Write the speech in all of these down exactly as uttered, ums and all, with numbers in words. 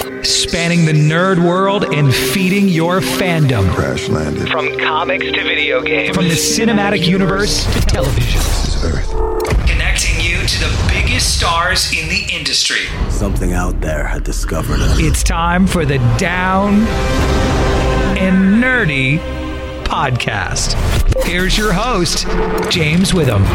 Spanning the nerd world and feeding your fandom. Crash landed. From comics to video games. From the cinematic universe to television. This is Earth. Connecting you to the biggest stars in the industry. Something out there had discovered us. It's time for the Down and Nerdy podcast. Here's your host, James Witham.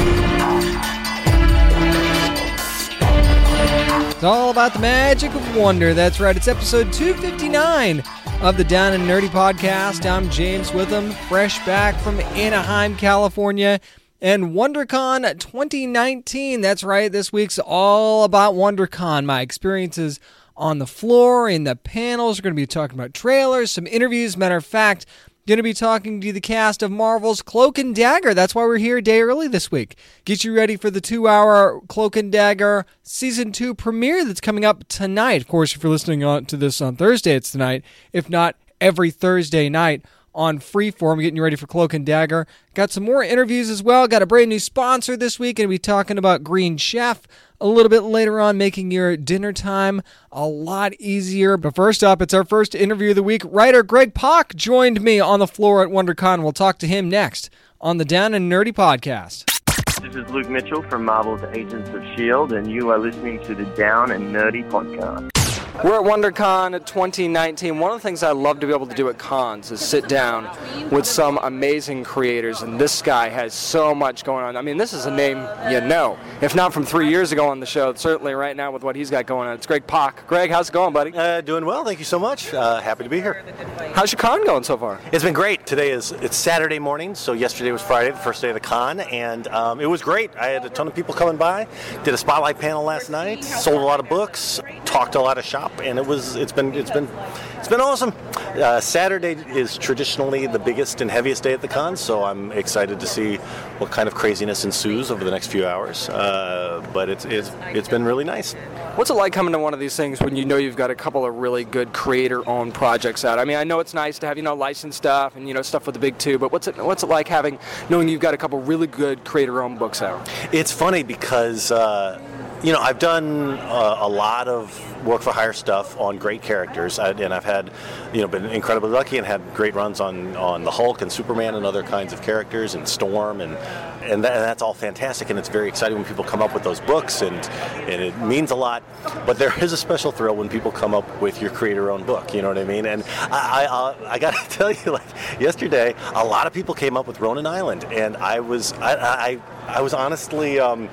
It's all about the magic of wonder. That's right. It's episode two fifty-nine of the Down and Nerdy podcast. I'm James Witham, fresh back from Anaheim, California, and WonderCon twenty nineteen. That's right. This week's all about WonderCon. My experiences on the floor, in the panels. We're going to be talking about trailers, some interviews. Matter of fact, going to be talking to the cast of Marvel's Cloak and Dagger. That's why we're here a day early this week. Get you ready for the two-hour Cloak and Dagger Season two premiere that's coming up tonight. Of course, if you're listening on to this on Thursday, it's tonight. If not, every Thursday night on Freeform, getting you ready for Cloak and Dagger. Got some more interviews as well. Got a brand new sponsor this week. Going to be talking about Green Chef a little bit later on, making your dinner time a lot easier. But first up, it's our first interview of the week. Writer Greg Pak joined me on the floor at WonderCon. We'll talk to him next on the Down and Nerdy podcast. This is Luke Mitchell from Marvel's Agents of S H I E L D, and you are listening to the Down and Nerdy podcast. We're at WonderCon twenty nineteen. One of the things I love to be able to do at cons is sit down with some amazing creators, and this guy has so much going on. I mean, this is a name you know. If not from three years ago on the show, certainly right now with what he's got going on. It's Greg Pak. Greg, how's it going, buddy? Uh, doing well, thank you so much. Uh, happy to be here. How's your con going so far? It's been great. Today is it's Saturday morning, so yesterday was Friday, the first day of the con, and um, it was great. I had a ton of people coming by. Did a spotlight panel last night. Sold a lot of books. Talked to a lot of shop, and it was it's been it's been it's been awesome. Uh, Saturday is traditionally the biggest and heaviest day at the con, so I'm excited to see what kind of craziness ensues over the next few hours. Uh, but it's it's it's been really nice. What's it like coming to one of these things when you know you've got a couple of really good creator-owned projects out? I mean, I know it's nice to have, you know, licensed stuff and, you know, stuff with the big two, but what's it what's it like having knowing you've got a couple really good creator-owned books out? It's funny because uh, you know, I've done uh, a lot of work for hire stuff on great characters, I, and I've had, you know, been incredibly lucky and had great runs on, on the Hulk and Superman and other kinds of characters and Storm, and and, that, and that's all fantastic, and it's very exciting when people come up with those books, and and it means a lot. But there is a special thrill when people come up with your creator-owned book. You know what I mean? And I I, I got to tell you, like yesterday, a lot of people came up with Ronan Island, and I was I I, I was honestly. Um,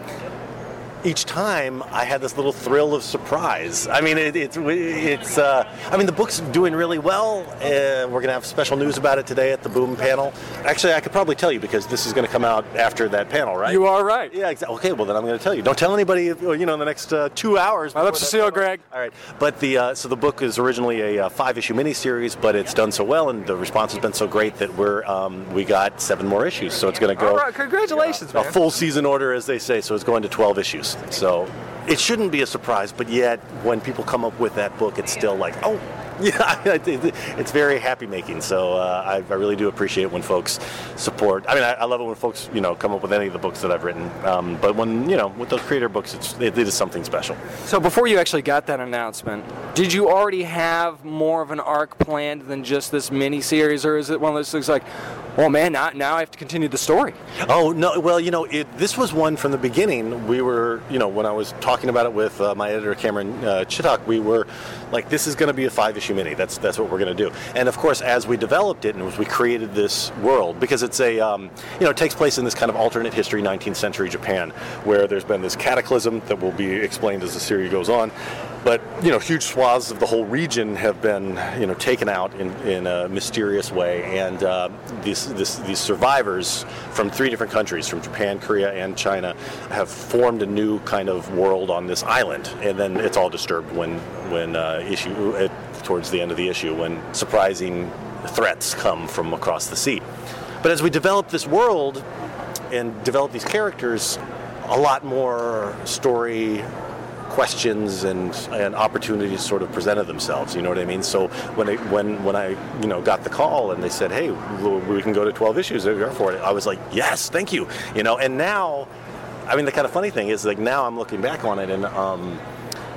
Each time, I had this little thrill of surprise. I mean, it, it's it's. Uh, I mean, the book's doing really well. Uh, we're going to have special news about it today at the Boom panel. Actually, I could probably tell you because this is going to come out after that panel, right? You are right. Yeah, exactly. Okay, well then I'm going to tell you. Don't tell anybody. You know, in the next uh, two hours. My lips are sealed, Greg. All right. But the uh, so the book is originally a uh, five-issue miniseries, but it's done so well, and the response has been so great that we're um, we got seven more issues. So it's going to go. All right, congratulations, uh, man. A full season order, as they say. So it's going to twelve issues. So it shouldn't be a surprise, but yet when people come up with that book, it's still like, oh, yeah, it's very happy making. So uh, I, I really do appreciate when folks support. I mean, I, I love it when folks, you know, come up with any of the books that I've written. Um, but when, you know, with those creator books, it's, it, it is something special. So before you actually got that announcement, did you already have more of an arc planned than just this mini-series, or is it one of those things like, oh man, now, now I have to continue the story? Oh, no, well, you know, it, this was one from the beginning. We were, you know, when I was talking about it with uh, my editor, Cameron uh, Chittock, we were like, this is going to be a five-issue mini. That's that's what we're going to do. And of course, as we developed it and as we created this world, because it's a, um, you know, it takes place in this kind of alternate history, nineteenth century Japan, where there's been this cataclysm that will be explained as the series goes on. But, you know, huge swaths of the whole region have been, you know, taken out in, in a mysterious way. And uh, these, this, these survivors from three different countries, from Japan, Korea, and China, have formed a new kind of world on this island. And then it's all disturbed when, when uh, issue, uh, towards the end of the issue, when surprising threats come from across the sea. But as we develop this world and develop these characters, a lot more story questions and, and opportunities sort of presented themselves, you know what I mean? So when I, when when I you know got the call and they said, hey, we can go to twelve issues for it, I was like, yes, thank you, you know. And now, I mean, the kind of funny thing is, like, now I'm looking back on it, and um,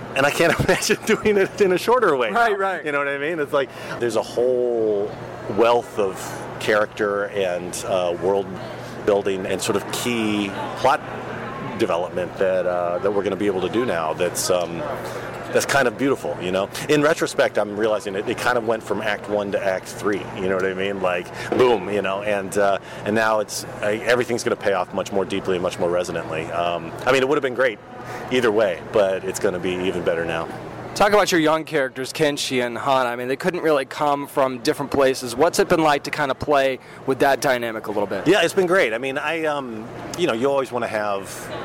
and I can't imagine doing it in a shorter way. Right, now. right. You know what I mean? It's like there's a whole wealth of character and uh, world building and sort of key plot development that uh, that we're going to be able to do now. That's um, that's kind of beautiful, you know. In retrospect, I'm realizing it, it kind of went from Act One to Act Three. You know what I mean? Like, boom, you know. And uh, and now it's uh, everything's going to pay off much more deeply and much more resonantly. Um, I mean, it would have been great either way, but it's going to be even better now. Talk about your young characters, Kenshi and Hana. I mean, they couldn't really come from different places. What's it been like to kind of play with that dynamic a little bit? Yeah, it's been great. I mean, I, um, you know, you always want to have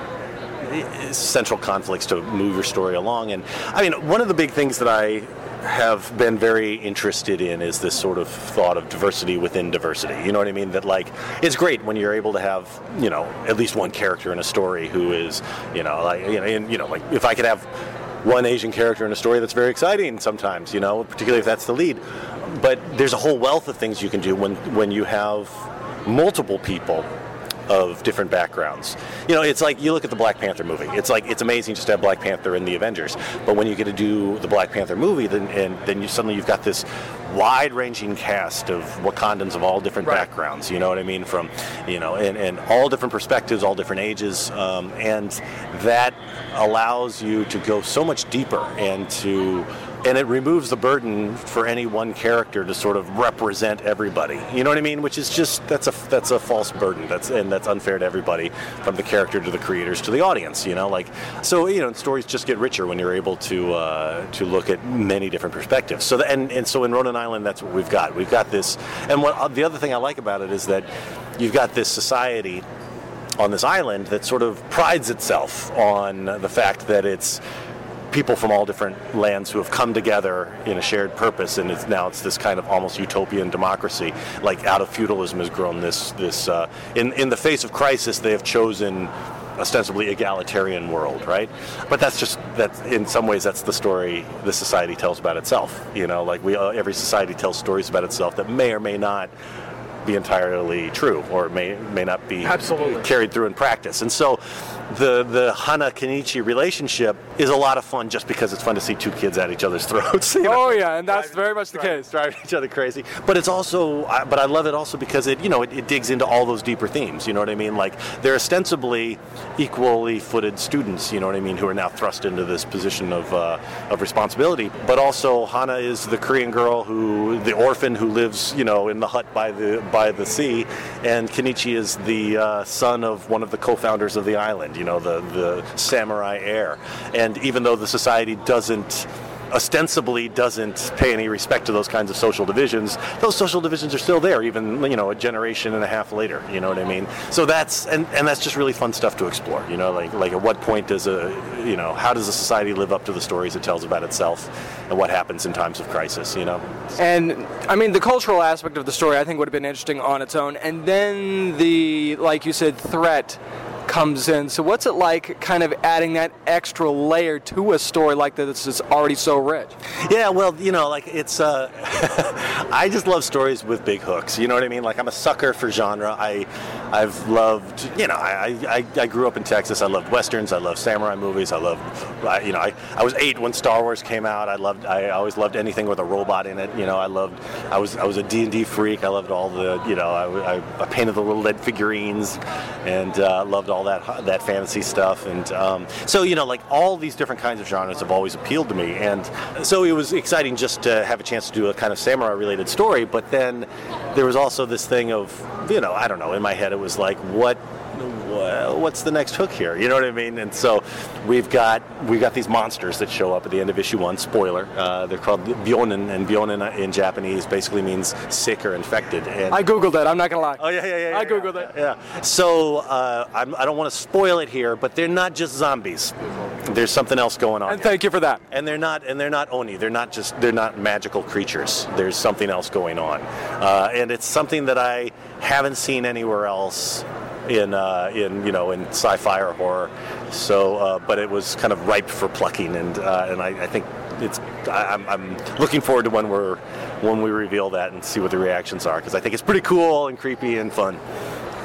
central conflicts to move your story along. And I mean, one of the big things that I have been very interested in is this sort of thought of diversity within diversity. You know what I mean? That, like, it's great when you're able to have, you know, at least one character in a story who is, you know, like, you know, and, you know, like if I could have one Asian character in a story, that's very exciting sometimes, you know, particularly if that's the lead. But there's a whole wealth of things you can do when when you have multiple people of different backgrounds. You know, it's like you look at the Black Panther movie. It's like it's amazing just to have Black Panther in the Avengers. But when you get to do the Black Panther movie, then and then you suddenly you've got this wide-ranging cast of Wakandans of all different right. backgrounds. You know what I mean? From, you know, and, and all different perspectives, all different ages, um, and that allows you to go so much deeper and to. And it removes the burden for any one character to sort of represent everybody. You know what I mean? Which is just that's a that's a false burden. That's and that's unfair to everybody, from the character to the creators to the audience. You know, like so. You know, stories just get richer when you're able to uh, to look at many different perspectives. So the, and and so in Ronan Island, that's what we've got. We've got this. And what the other thing I like about it is that you've got this society on this island that sort of prides itself on the fact that it's people from all different lands who have come together in a shared purpose, and it's now it's this kind of almost utopian democracy. Like, out of feudalism has grown this this uh, in in the face of crisis, they have chosen ostensibly egalitarian world, right? But that's just that in some ways that's the story the society tells about itself. You know, like we uh, every society tells stories about itself that may or may not be entirely true, or may may not be Absolutely. carried through in practice. And so the the Hana Kenichi relationship is a lot of fun just because it's fun to see two kids at each other's throats. You know? Oh yeah, and that's driving, very much the driving, case. Driving each other crazy. But it's also, I, but I love it also because it, you know, it, it digs into all those deeper themes. You know what I mean? Like, they're ostensibly equally footed students. You know what I mean? Who are now thrust into this position of uh, of responsibility. But also, Hana is the Korean girl who, the orphan who lives, you know, in the hut by the by the sea, and Kenichi is the uh, son of one of the co-founders of the island. You know, the the samurai heir. And even though the society doesn't ostensibly doesn't pay any respect to those kinds of social divisions, those social divisions are still there, even, you know, a generation and a half later. You know what I mean? So that's and, and that's just really fun stuff to explore. You know, like like at what point does a you know how does a society live up to the stories it tells about itself, and what happens in times of crisis? You know. And I mean, the cultural aspect of the story I think would have been interesting on its own, and then the, like you said, threat comes in. So what's it like kind of adding that extra layer to a story like that that's already so rich? Yeah, well, you know, like it's, uh, I just love stories with big hooks, you know what I mean? Like, I'm a sucker for genre. I, I've loved, you know, I, I, I grew up in Texas. I loved Westerns. I love samurai movies. I love, you know, I, I was eight when Star Wars came out. I loved, I always loved anything with a robot in it. You know, I loved, I was, I was a D and D freak. I loved all the, you know, I, I, I painted the little lead figurines and uh, loved all that that fantasy stuff. And um, so, you know, like all these different kinds of genres have always appealed to me. And so it was exciting just to have a chance to do a kind of samurai related story. But then there was also this thing of, you know, I don't know, in my head it was like, what what's the next hook here? You know what I mean? And so we've got we've got these monsters that show up at the end of issue one. Spoiler: uh, they're called byonin, and byonin in Japanese basically means sick or infected. And I googled it. I'm not gonna lie. Oh yeah, yeah, yeah. I yeah, googled yeah, it. Yeah. So uh, I'm, I don't want to spoil it here, but they're not just zombies. There's something else going on. And here. thank you for that. And they're not, and they're not oni. They're not just, they're not magical creatures. There's something else going on, uh, and it's something that I haven't seen anywhere else in, uh, in you know, in sci-fi or horror. So, uh, but it was kind of ripe for plucking, and uh, and I, I think it's. I, I'm, I'm looking forward to when we're when we reveal that and see what the reactions are, because I think it's pretty cool and creepy and fun.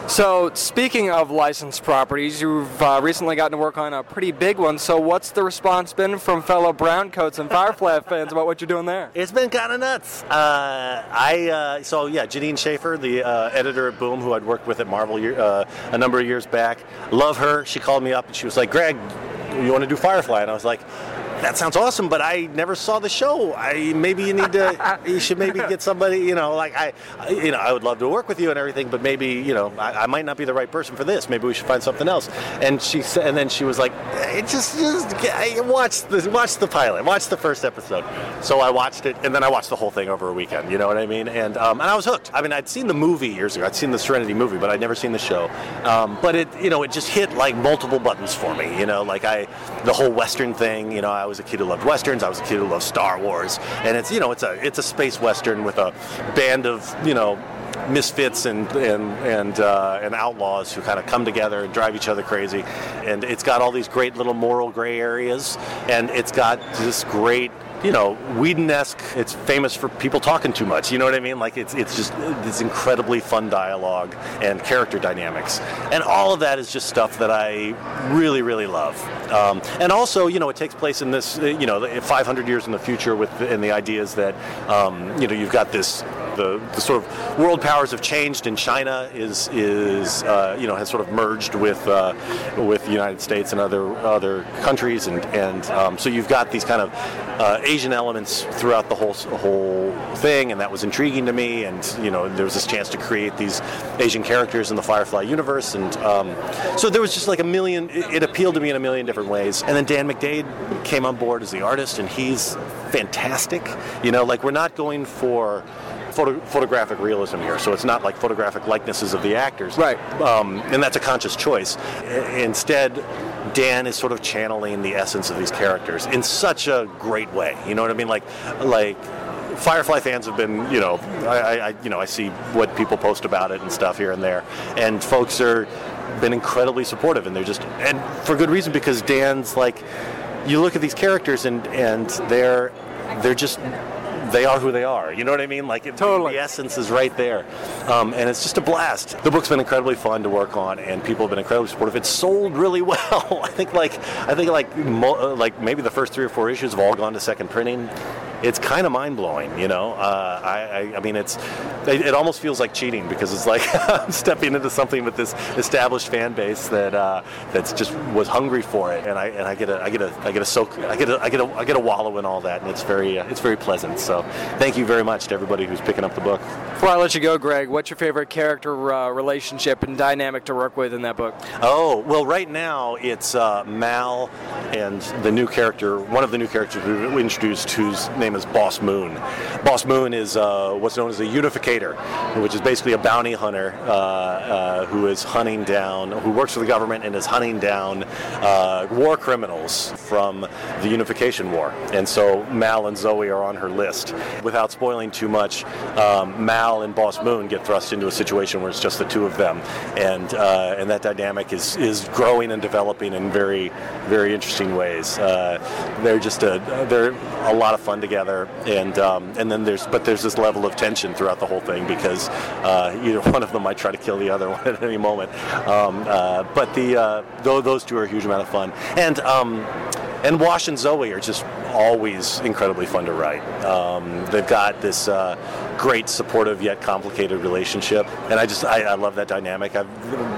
So, speaking of licensed properties, you've uh, recently gotten to work on a pretty big one. So, what's the response been from fellow Browncoats and Firefly fans about what you're doing there? It's been kind of nuts. Uh, I uh, so yeah, Janine Schaefer, the uh, editor at Boom, who I'd worked with at Marvel uh, a number of years back. Love her. She called me up and she was like, "Greg, you want to do Firefly?" And I was like, "That sounds awesome, but I never saw the show. I maybe you need to, you should maybe get somebody, you know, like I, I, you know, I would love to work with you and everything, but maybe, you know, I, I might not be the right person for this. Maybe we should find something else." And she said, and then she was like, hey, "Just, just watch the, watch the pilot, watch the first episode." So I watched it, and then I watched the whole thing over a weekend. You know what I mean? And um, and I was hooked. I mean, I'd seen the movie years ago. I'd seen the Serenity movie, but I'd never seen the show. Um, but it, you know, it just hit like multiple buttons for me. You know, like I, the whole Western thing. You know, I was a kid who loved Westerns. I was a kid who loved Star Wars, and it's, you know, it's a it's a space Western with a band of, you know, misfits and and and, uh, and outlaws who kind of come together and drive each other crazy. And it's got all these great little moral gray areas, and it's got this great, you know, Whedon-esque. It's famous for people talking too much. You know what I mean? Like it's it's just this incredibly fun dialogue and character dynamics, and all of that is just stuff that I really really love. Um, and also, you know, it takes place in this, you know, five hundred years in the future, with and the ideas that, um, you know, you've got this. The, the sort of world powers have changed, and China is is uh, you know, has sort of merged with uh, with the United States and other other countries, and and um, so you've got these kind of uh, Asian elements throughout the whole whole thing, and that was intriguing to me. And you know, there was this chance to create these Asian characters in the Firefly universe, and um, so there was just like a million. It, it appealed to me in a million different ways. And then Dan McDade came on board as the artist, and he's fantastic. You know, like we're not going for Photo, photographic realism here, so it's not like photographic likenesses of the actors, right? Um, and that's a conscious choice. I- instead, Dan is sort of channeling the essence of these characters in such a great way. You know what I mean? Like, like Firefly fans have been, you know, I, I, you know, I see what people post about it and stuff here and there, and folks are been incredibly supportive, and they're just, and for good reason, because Dan's like, you look at these characters and and they're they're just. They are who they are. You know what I mean? Like, it, totally. The essence is right there. Um, and it's just a blast. The book's been incredibly fun to work on, and people have been incredibly supportive. It's sold really well. I think like I think like mo- like maybe the first three or four issues have all gone to second printing. It's kind of mind-blowing, you know. Uh, I, I, I mean, it's it, it almost feels like cheating, because it's like I'm stepping into something with this established fan base that uh, that's just was hungry for it, and I and I get a I get a I get a soak I get a I get a I get a wallow in all that, and it's very uh, it's very pleasant. So thank you very much to everybody who's picking up the book. Before I let you go, Greg, what's your favorite character uh, relationship and dynamic to work with in that book? Oh, well, right now it's uh, Mal and the new character, one of the new characters we introduced, whose name is Boss Moon. Boss Moon is uh, what's known as a unificator, which is basically a bounty hunter uh, uh, who is hunting down, who works for the government and is hunting down uh, war criminals from the Unification War. And so Mal and Zoe are on her list. Without spoiling too much, um, Mal and Boss Moon get thrust into a situation where it's just the two of them, and uh, and that dynamic is is growing and developing in very very interesting ways. Uh, they're just a they're a lot of fun together, and um, and then there's but there's this level of tension throughout the whole thing, because uh, either one of them might try to kill the other one at any moment. Um, uh, but the uh, though those two are a huge amount of fun, and. Um, And Wash and Zoe are just always incredibly fun to write. Um, they've got this uh, great, supportive yet complicated relationship, and I just I, I love that dynamic. I've,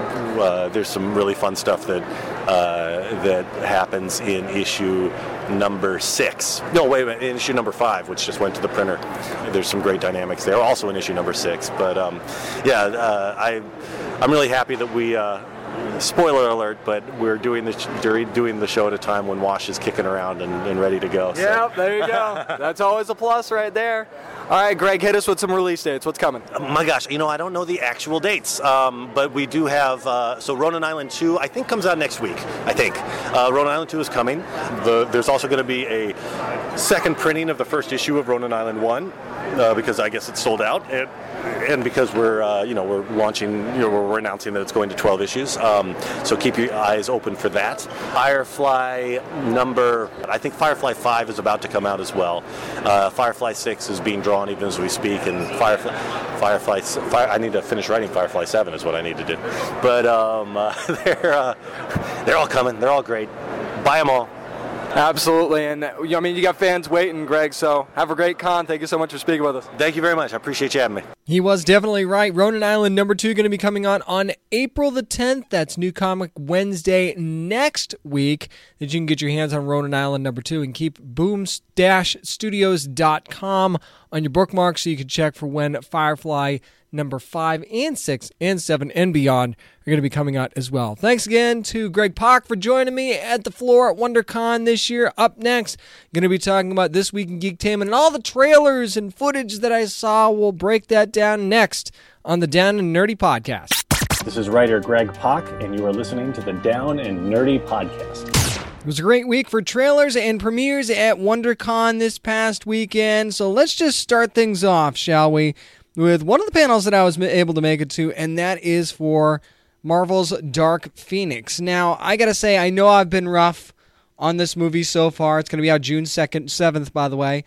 uh, there's some really fun stuff that uh, that happens in issue number six. No, wait a minute, in issue number five, which just went to the printer. There's some great dynamics there, also in issue number six. But um, yeah, uh, I I'm really happy that we. Uh, Spoiler alert, but we're doing the doing the show at a time when Wash is kicking around and, and ready to go. So. Yeah, there you go. That's always a plus right there. All right, Greg, hit us with some release dates. What's coming? Oh my gosh, you know, I don't know the actual dates, um, but we do have, uh, so Ronan Island two, I think, comes out next week, I think. Uh, Ronan Island two is coming. The, there's also going to be a second printing of the first issue of Ronan Island one, uh, because I guess it's sold out, and, and because we're uh, you know we're launching, you know we're announcing that it's going to twelve issues. Um, so keep your eyes open for that. Firefly number, I think Firefly five is about to come out as well. Uh, Firefly six is being drawn even as we speak, and Firefly, Firefly, Fire, I need to finish writing Firefly seven is what I need to do. But um, uh, they're uh, they're all coming. They're all great. Buy them all. Absolutely, and I mean, you got fans waiting, Greg, so have a great con. Thank you so much for speaking with us. Thank you very much. I appreciate you having me. He was definitely right. Ronan Island number two going to be coming on on April the tenth. That's New Comic Wednesday next week. That you can get your hands on Ronan Island number two and keep boom dash studios dot com on your bookmark so you can check for when Firefly number five and six and seven and beyond are going to be coming out as well. Thanks again to Greg Pak for joining me at the floor at WonderCon this year. Up next, going to be talking about This Week in Geektainment and all the trailers and footage that I saw. We'll break that down next on the Down and Nerdy Podcast. This is writer Greg Pak, and you are listening to the Down and Nerdy Podcast. It was a great week for trailers and premieres at WonderCon this past weekend, so let's just start things off, shall we, with one of the panels that I was able to make it to, and that is for Marvel's Dark Phoenix. Now, I gotta say, I know I've been rough on this movie so far. It's gonna be out June second, seventh, by the way.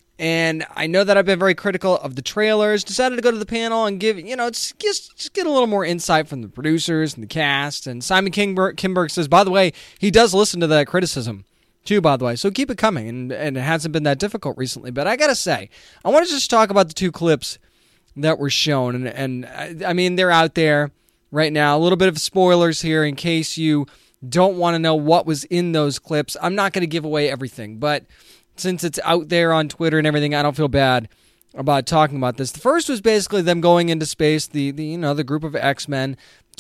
And I know that I've been very critical of the trailers. Decided to go to the panel and give, you know, just, just get a little more insight from the producers and the cast. And Simon Kinberg, Kinberg says, by the way, he does listen to that criticism, too, by the way. So keep it coming. And, and it hasn't been that difficult recently. But I gotta say, I want to just talk about the two clips that were shown, and, and I, I mean, they're out there right now. A little bit of spoilers here in case you don't want to know what was in those clips. I'm not going to give away everything, but since it's out there on Twitter and everything, I don't feel bad about talking about this. The first was basically them going into space, the, the you know the group of X-Men,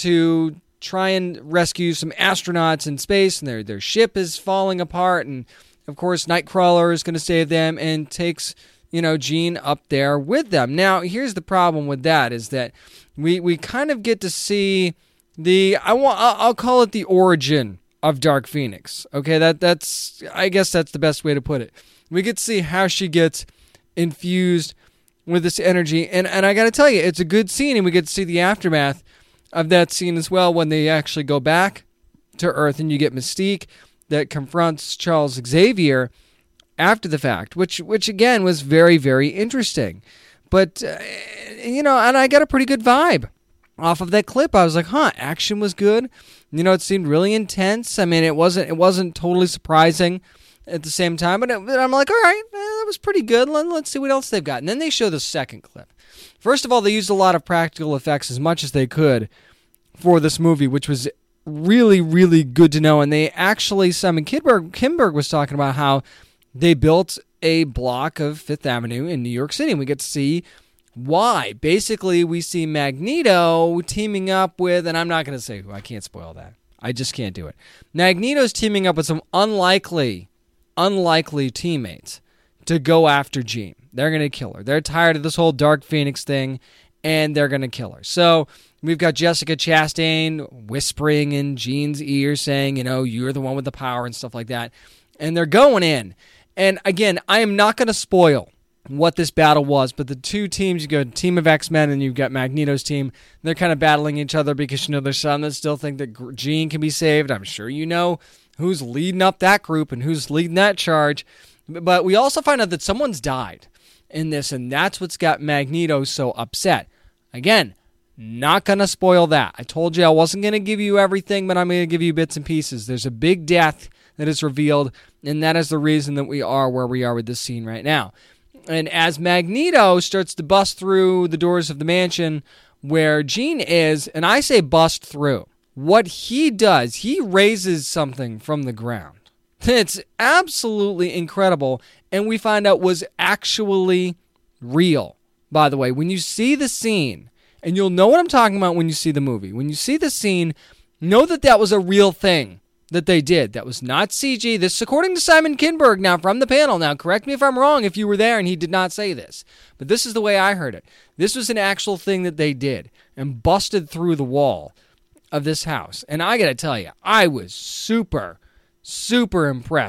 to try and rescue some astronauts in space, and their their ship is falling apart, and of course Nightcrawler is going to save them and takes you know, Jean up there with them. Now, here's the problem with that, is that we we kind of get to see the, I want, I'll call it the origin of Dark Phoenix. Okay, that that's, I guess that's the best way to put it. We get to see how she gets infused with this energy, and, and I gotta tell you, it's a good scene, and we get to see the aftermath of that scene as well when they actually go back to Earth, and you get Mystique that confronts Charles Xavier after the fact, which which again was very, very interesting. But, uh, you know, and I got a pretty good vibe off of that clip. I was like, huh, action was good. You know, it seemed really intense. I mean, it wasn't it wasn't totally surprising at the same time, but, it, but I'm like, all right, eh, that was pretty good. Let, let's see what else they've got. And then they show the second clip. First of all, they used a lot of practical effects as much as they could for this movie, which was really, really good to know. And they actually, Simon Kinberg, Kinberg was talking about how they built a block of Fifth Avenue in New York City, and we get to see why. Basically, we see Magneto teaming up with, and I'm not going to say who, I can't spoil that. I just can't do it. Magneto's teaming up with some unlikely, unlikely teammates to go after Jean. They're going to kill her. They're tired of this whole Dark Phoenix thing, and they're going to kill her. So we've got Jessica Chastain whispering in Jean's ear saying, you know, you're the one with the power and stuff like that. And they're going in. And again, I am not going to spoil what this battle was, but the two teams, you got a team of X-Men and you've got Magneto's team, they're kind of battling each other because, you know, there's some that still think that Jean can be saved. I'm sure you know who's leading up that group and who's leading that charge. But we also find out that someone's died in this, and that's what's got Magneto so upset. Again, not going to spoil that. I told you I wasn't going to give you everything, but I'm going to give you bits and pieces. There's a big death that is revealed, and that is the reason that we are where we are with this scene right now. And as Magneto starts to bust through the doors of the mansion where Jean is, and I say bust through, what he does, he raises something from the ground. It's absolutely incredible, and we find out was actually real. By the way, when you see the scene, and you'll know what I'm talking about when you see the movie, when you see the scene, know that that was a real thing that they did. That was not C G. This, according to Simon Kinberg, now from the panel. Now, correct me if I'm wrong if you were there and he did not say this, but this is the way I heard it. This was an actual thing that they did and busted through the wall of this house. And I got to tell you, I was super, super impressed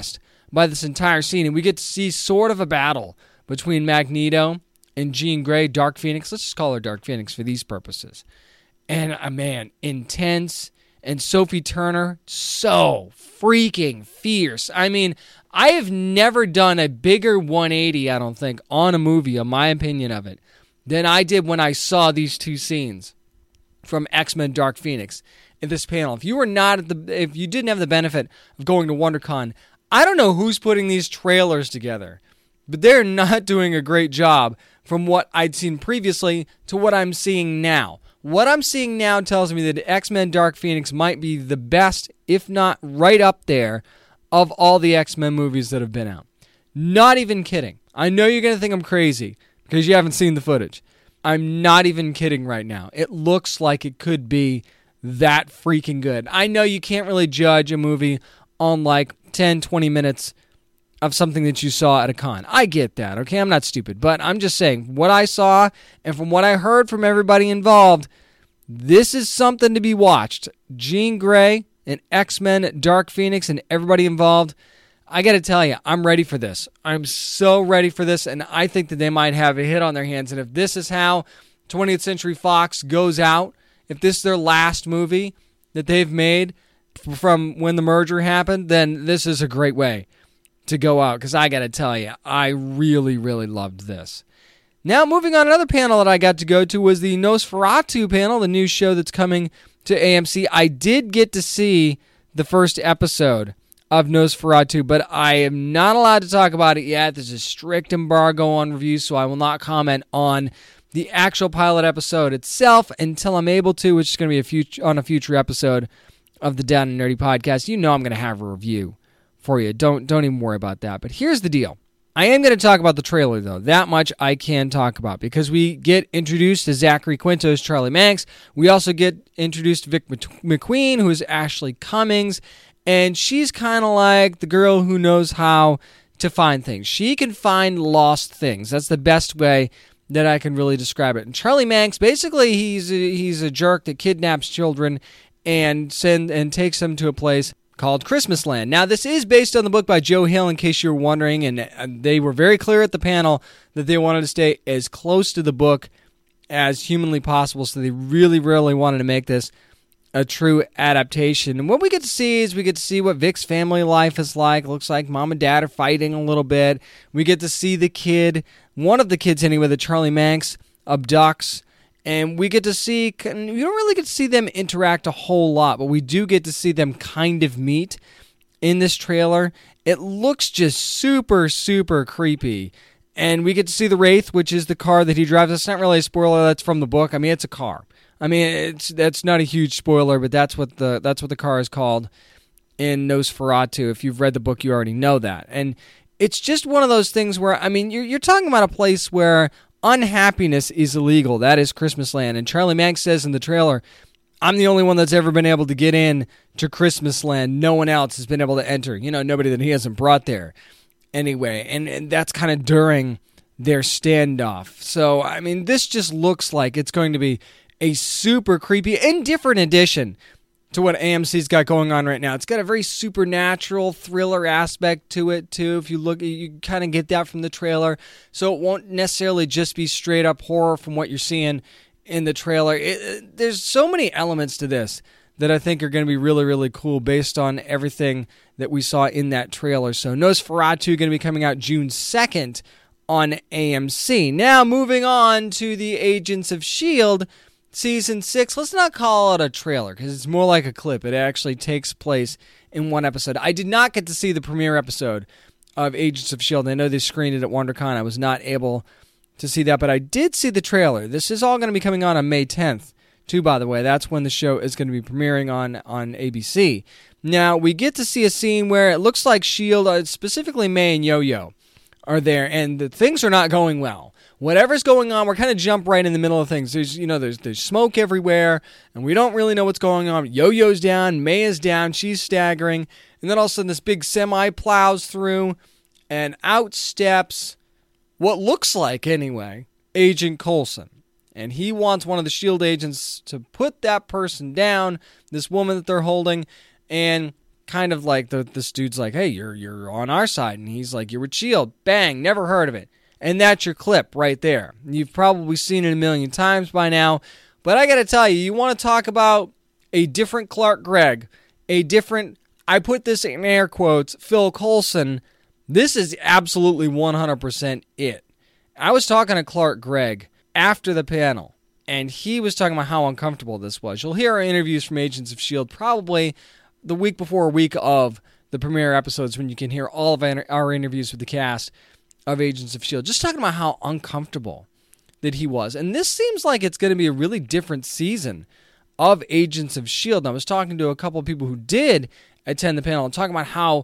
by this entire scene, and we get to see sort of a battle between Magneto and Jean Grey, Dark Phoenix. Let's just call her Dark Phoenix for these purposes. And, uh, man, intense. And Sophie Turner, so freaking fierce. I mean, I have never done a bigger one eighty, I don't think, on a movie, in my opinion of it, than I did when I saw these two scenes from X-Men Dark Phoenix in this panel. If you were not at the, if you didn't have the benefit of going to WonderCon, I don't know who's putting these trailers together, but they're not doing a great job from what I'd seen previously to what I'm seeing now. What I'm seeing now tells me that X-Men Dark Phoenix might be the best, if not right up there, of all the X-Men movies that have been out. Not even kidding. I know you're going to think I'm crazy because you haven't seen the footage. I'm not even kidding right now. It looks like it could be that freaking good. I know you can't really judge a movie on like ten, twenty minutes of something that you saw at a con. I get that, okay? I'm not stupid, but I'm just saying, what I saw and from what I heard from everybody involved, this is something to be watched. Jean Grey and X-Men Dark Phoenix and everybody involved, I gotta tell you, I'm ready for this. I'm so ready for this, and I think that they might have a hit on their hands, and if this is how twentieth Century Fox goes out, if this is their last movie that they've made from when the merger happened, then this is a great way to go out, because I got to tell you, I really, really loved this. Now, moving on, another panel that I got to go to was the Nosferatu panel, the new show that's coming to A M C. I did get to see the first episode of Nosferatu, but I am not allowed to talk about it yet. There's a strict embargo on reviews, so I will not comment on the actual pilot episode itself until I'm able to, which is going to be a future, on a future episode of the Down and Nerdy podcast. You know I'm going to have a review for you. Don't don't even worry about that. But here's the deal. I am going to talk about the trailer, though. That much I can talk about, because we get introduced to Zachary Quinto as Charlie Manx. We also get introduced to Vic McQueen, who is Ashley Cummings, and she's kind of like the girl who knows how to find things. She can find lost things. That's the best way that I can really describe it. And Charlie Manx, basically, he's a, he's a jerk that kidnaps children and send and takes them to a place called Christmasland. Now, this is based on the book by Joe Hill, in case you're wondering, and they were very clear at the panel that they wanted to stay as close to the book as humanly possible, so they really, really wanted to make this a true adaptation. And what we get to see is we get to see what Vic's family life is like. It looks like mom and dad are fighting a little bit. We get to see the kid, one of the kids anyway, that Charlie Manx abducts. And we get to see, you don't really get to see them interact a whole lot, but we do get to see them kind of meet in this trailer. It looks just super, super creepy. And we get to see the Wraith, which is the car that he drives. That's not really a spoiler, that's from the book. I mean, it's a car. I mean, it's that's not a huge spoiler, but that's what the that's what the car is called in Nosferatu. If you've read the book, you already know that. And it's just one of those things where, I mean, you're you're talking about a place where unhappiness is illegal. That is Christmasland. And Charlie Manx says in the trailer, I'm the only one that's ever been able to get in to Christmasland. No one else has been able to enter. You know, nobody that he hasn't brought there anyway. And, and that's kind of during their standoff. So, I mean, this just looks like it's going to be a super creepy and different addition to what A M C's got going on right now. It's got a very supernatural thriller aspect to it, too. If you look, you kind of get that from the trailer. So it won't necessarily just be straight up horror from what you're seeing in the trailer. It, it, there's so many elements to this that I think are going to be really, really cool based on everything that we saw in that trailer. So Nosferatu going to be coming out June second on A M C. Now, moving on to the Agents of S H I E L D Season six, let's not call it a trailer, because it's more like a clip. It actually takes place in one episode. I did not get to see the premiere episode of Agents of S H I E L D. I know they screened it at WonderCon. I was not able to see that, but I did see the trailer. This is all going to be coming on on May tenth, too, by the way. That's when the show is going to be premiering on, on A B C. Now, we get to see a scene where it looks like S H I E L D, uh, specifically May and Yo-Yo, are there, and the things are not going well. Whatever's going on, we're kind of jump right in the middle of things. There's, you know, there's there's smoke everywhere, and we don't really know what's going on. Yo-Yo's down, May is down, she's staggering, and then all of a sudden this big semi plows through, and out steps what looks like, anyway, Agent Coulson. And he wants one of the S H I E L D agents to put that person down, this woman that they're holding, and kind of like the this dude's like, hey, you're you're on our side, and he's like, you're with Shield. Bang, never heard of it. And that's your clip right there. You've probably seen it a million times by now, but I got to tell you, you want to talk about a different Clark Gregg, a different, I put this in air quotes, Phil Coulson. This is absolutely one hundred percent it. I was talking to Clark Gregg after the panel, and he was talking about how uncomfortable this was. You'll hear our interviews from Agents of S H I E L D probably the week before a week of the premiere episodes when you can hear all of our interviews with the cast of Agents of S H I E L D. Just talking about how uncomfortable that he was. And this seems like it's going to be a really different season of Agents of S H I E L D. And I was talking to a couple of people who did attend the panel and talking about how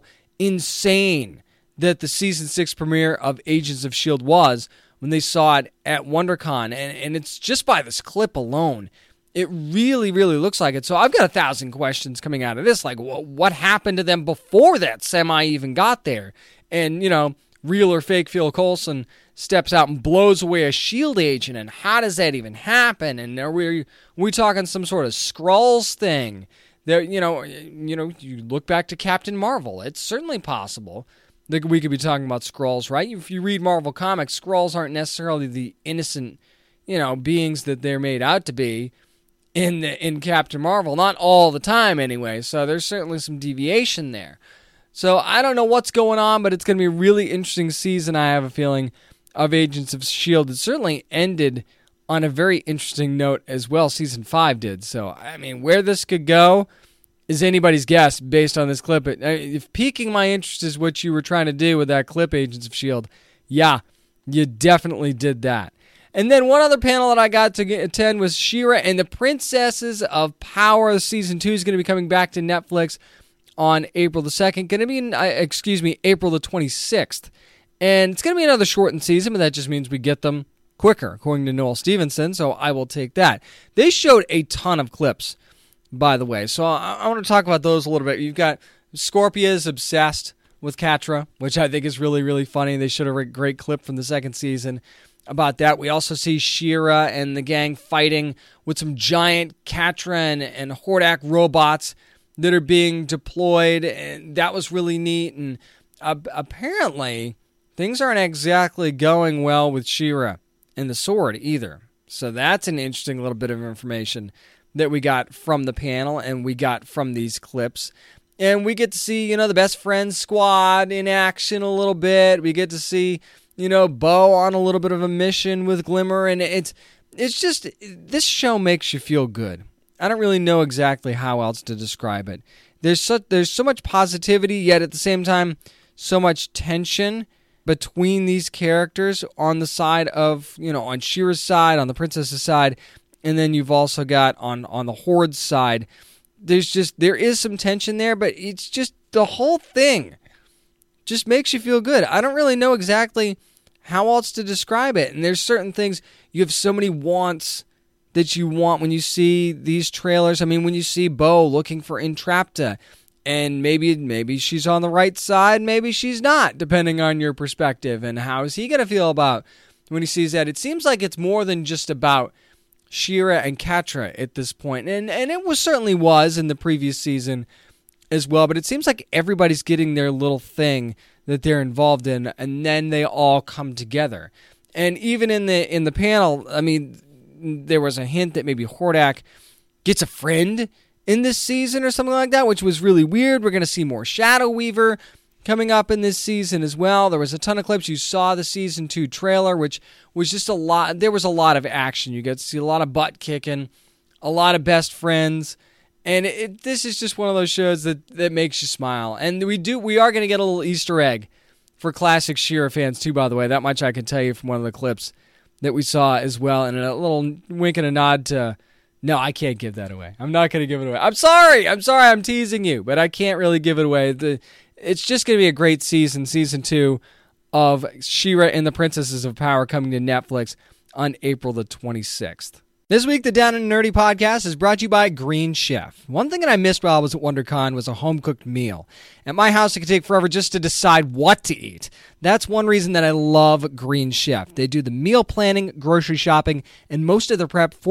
insane that the season six premiere of Agents of S H I E L D was when they saw it at WonderCon. And, and it's just by this clip alone, it really, really looks like it. So I've got a thousand questions coming out of this. Like, what happened to them before that semi even got there? And, you know, real or fake Phil Coulson steps out and blows away a S H I E L D agent. And how does that even happen? And are we, are we talking some sort of Skrulls thing? There, you know, you know, you look back to Captain Marvel. It's certainly possible that we could be talking about Skrulls, right? If you read Marvel Comics, Skrulls aren't necessarily the innocent, you know, beings that they're made out to be in the, in Captain Marvel. Not all the time, anyway. So there's certainly some deviation there. So I don't know what's going on, but it's going to be a really interesting season, I have a feeling, of Agents of S H I E L D. It certainly ended on a very interesting note as well. Season five did. So, I mean, where this could go is anybody's guess based on this clip. If piquing my interest is what you were trying to do with that clip, Agents of S H I E L D, yeah, you definitely did that. And then one other panel that I got to get, attend was She-Ra and the Princesses of Power. Season two is going to be coming back to Netflix on April the second. Going to be, in, uh, excuse me, April the twenty-sixth. And it's going to be another shortened season, but that just means we get them quicker, according to Noel Stevenson, so I will take that. They showed a ton of clips, by the way, so I, I want to talk about those a little bit. You've got Scorpia's obsessed with Catra, which I think is really, really funny. They showed a great clip from the second season about that. We also see She-Ra and the gang fighting with some giant Catra and, and Hordak robots that are being deployed, and that was really neat. And uh, apparently, things aren't exactly going well with She-Ra and the sword either. So that's an interesting little bit of information that we got from the panel and we got from these clips. And we get to see, you know, the Best Friends squad in action a little bit. We get to see, you know, Bo on a little bit of a mission with Glimmer. And it's it's just, this show makes you feel good. I don't really know exactly how else to describe it. There's so, there's so much positivity, yet at the same time, so much tension between these characters on the side of, you know, on She-Ra's side, on the princess's side, and then you've also got on, on the Horde's side. There's just, there is some tension there, but it's just, the whole thing just makes you feel good. I don't really know exactly how else to describe it. And there's certain things, you have so many wants that you want when you see these trailers. I mean, when you see Bo looking for Entrapta, and maybe maybe she's on the right side, maybe she's not, depending on your perspective. And how is he going to feel about when he sees that? It seems like it's more than just about She-Ra and Catra at this point. And, and it was certainly was in the previous season as well. But it seems like everybody's getting their little thing that they're involved in, and then they all come together. And even in the in the panel, I mean, there was a hint that maybe Hordak gets a friend in this season or something like that, which was really weird. We're going to see more Shadow Weaver coming up in this season as well. There was a ton of clips. You saw the season two trailer, which was just a lot. There was a lot of action. You got to see a lot of butt kicking, a lot of best friends. And it, it, this is just one of those shows that, that makes you smile. And we do we are going to get a little Easter egg for classic She-Ra fans too, by the way. That much I can tell you from one of the clips that we saw as well. And a little wink and a nod to, no, I can't give that away. I'm not going to give it away. I'm sorry. I'm sorry. I'm teasing you, but I can't really give it away. The, it's just going to be a great season, season two of She-Ra and the Princesses of Power coming to Netflix on April the twenty-sixth. This week, the Down and Nerdy podcast is brought to you by Green Chef. One thing that I missed while I was at WonderCon was a home-cooked meal. At my house, it could take forever just to decide what to eat. That's one reason that I love Green Chef. They do the meal planning, grocery shopping, and most of the prep for me.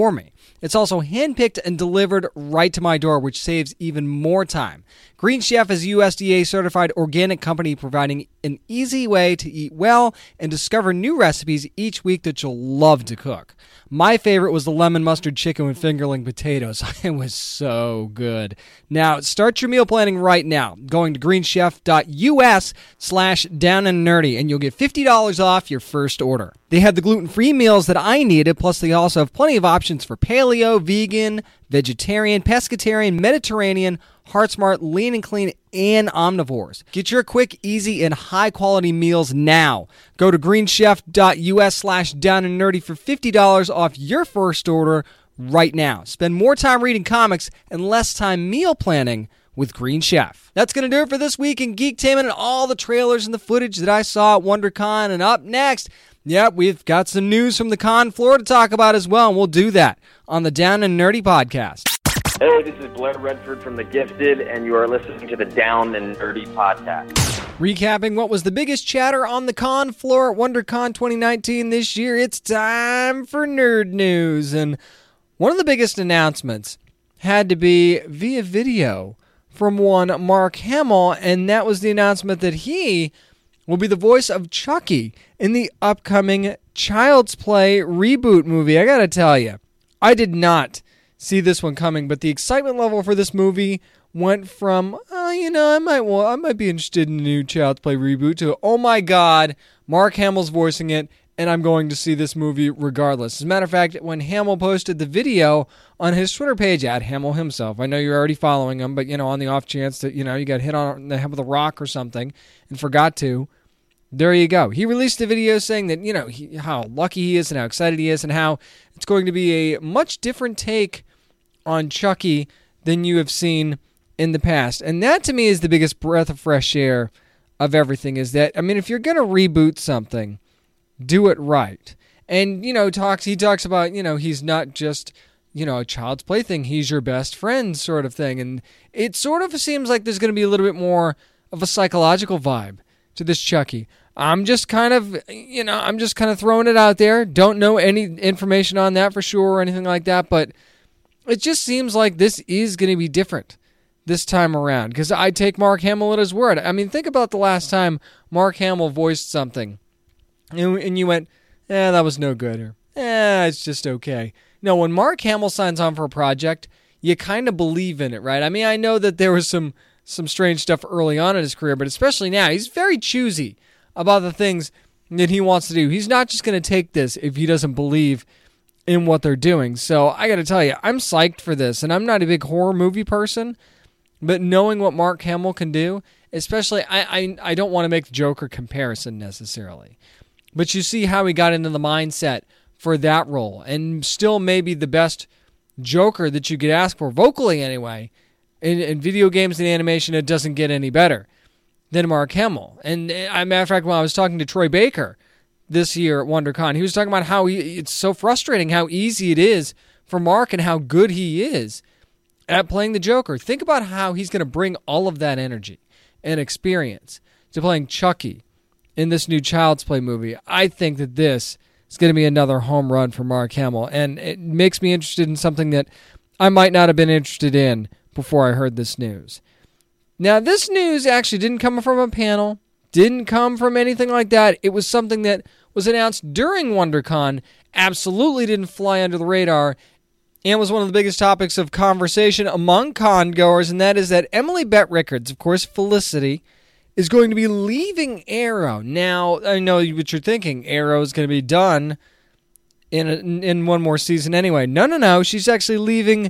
It's also handpicked and delivered right to my door, which saves even more time. Green Chef is a U S D A-certified organic company providing an easy way to eat well and discover new recipes each week that you'll love to cook. My favorite was the lemon mustard chicken with fingerling potatoes. It was so good. Now, start your meal planning right now, going to greenchef.us slash down and nerdy, and you'll get fifty dollars off your first order. They have the gluten-free meals that I needed, plus they also have plenty of options for paleo, vegan, vegetarian, pescatarian, Mediterranean, Heart Smart, Lean and Clean, and omnivores. Get your quick, easy, and high-quality meals now. Go to greenchef.us slash down and nerdy for fifty dollars off your first order right now. Spend more time reading comics and less time meal planning with Green Chef. That's going to do it for this week in Geektainment and all the trailers and the footage that I saw at WonderCon. And up next, yep, we've got some news from the con floor to talk about as well, and we'll do that on the Down and Nerdy podcast. Hey, this is Blair Redford from The Gifted, and you are listening to the Down and Nerdy podcast. Recapping what was the biggest chatter on the con floor at WonderCon twenty nineteen this year, it's time for nerd news. And one of the biggest announcements had to be via video from one Mark Hamill, and that was the announcement that he will be the voice of Chucky in the upcoming Child's Play reboot movie. I gotta tell you, I did not see this one coming, but the excitement level for this movie went from, oh, you know, I might well, I might be interested in a new Child's Play reboot to, oh my God, Mark Hamill's voicing it, and I'm going to see this movie regardless. As a matter of fact, when Hamill posted the video on his Twitter page, at Hamill himself, I know you're already following him, but, you know, on the off chance that, you know, you got hit on the head with a rock or something and forgot to, there you go. He released a video saying that, you know, he, how lucky he is and how excited he is and how it's going to be a much different take on Chucky than you have seen in the past. And that, to me, is the biggest breath of fresh air of everything, is that, I mean, if you're going to reboot something, do it right. And, you know, talks he talks about, you know, he's not just, you know, a Child's Play thing. He's your best friend sort of thing. And it sort of seems like there's going to be a little bit more of a psychological vibe to this Chucky. I'm just kind of, you know, I'm just kind of throwing it out there. Don't know any information on that for sure or anything like that, but it just seems like this is going to be different this time around, because I take Mark Hamill at his word. I mean, think about the last time Mark Hamill voiced something, and, and you went, eh, that was no good, or eh, it's just okay. No, when Mark Hamill signs on for a project, you kind of believe in it, right? I mean, I know that there was some, some strange stuff early on in his career, but especially now, he's very choosy about the things that he wants to do. He's not just going to take this if he doesn't believe in what they're doing. So I got to tell you, I'm psyched for this, and I'm not a big horror movie person, but knowing what Mark Hamill can do, especially, I I, I don't want to make the Joker comparison necessarily, but you see how he got into the mindset for that role, and still maybe the best Joker that you could ask for, vocally anyway, in, in video games and animation. It doesn't get any better than Mark Hamill. And as a matter of fact, when I was talking to Troy Baker this year at WonderCon, he was talking about how he, it's so frustrating how easy it is for Mark and how good he is at playing the Joker. Think about how he's going to bring all of that energy and experience to playing Chucky in this new Child's Play movie. I think that this is going to be another home run for Mark Hamill, and it makes me interested in something that I might not have been interested in before I heard this news. Now, this news actually didn't come from a panel, didn't come from anything like that. It was something that was announced during WonderCon, absolutely didn't fly under the radar, and was one of the biggest topics of conversation among con-goers, and that is that Emily Bett Rickards, of course, Felicity, is going to be leaving Arrow. Now, I know what you're thinking. Arrow is going to be done in, a, in one more season anyway. No, no, no. She's actually leaving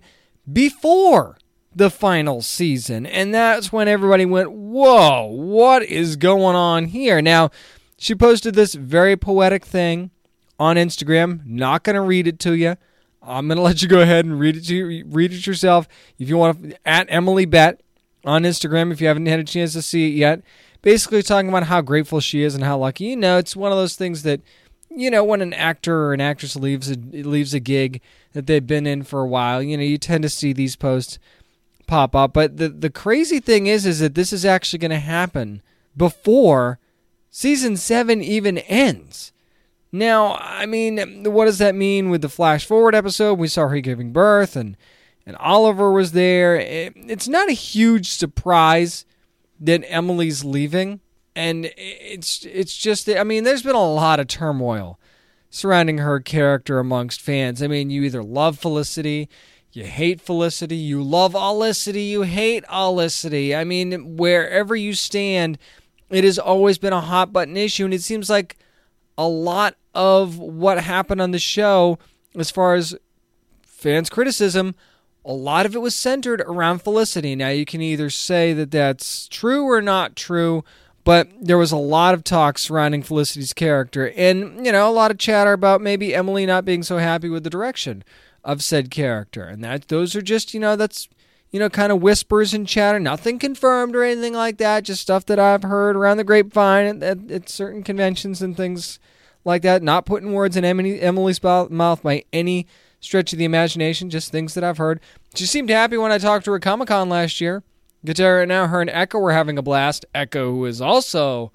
before the final season, and that's when everybody went, whoa, what is going on here? Now, she posted this very poetic thing on Instagram. Not going to read it to you. I'm going to let you go ahead and read it to you, read it yourself. If you want to, at Emily Bett on Instagram, if you haven't had a chance to see it yet, basically talking about how grateful she is and how lucky. You know, it's one of those things that, you know, when an actor or an actress leaves a, leaves a gig that they've been in for a while, you know, you tend to see these posts pop up. But the, the crazy thing is, is that this is actually going to happen before season seven even ends. Now, I mean, what does that mean with the Flash Forward episode? We saw her giving birth, and, and Oliver was there. It, it's not a huge surprise that Emily's leaving, and it's it's just, I mean, there's been a lot of turmoil surrounding her character amongst fans. I mean, you either love Felicity, you hate Felicity, you love Olicity, you hate Olicity. I mean, wherever you stand, it has always been a hot button issue, and it seems like a lot of what happened on the show, as far as fans' criticism, a lot of it was centered around Felicity. Now, you can either say that that's true or not true, but there was a lot of talk surrounding Felicity's character, and, you know, a lot of chatter about maybe Emily not being so happy with the direction of said character. And that those are just, you know, that's, you know, kind of whispers and chatter, nothing confirmed or anything like that, just stuff that I've heard around the grapevine at, at, at certain conventions and things like that, not putting words in Emily, Emily's mouth by any stretch of the imagination, just things that I've heard. She seemed happy when I talked to her at Comic-Con last year. Get to her right now, her and Echo were having a blast. Echo, who is also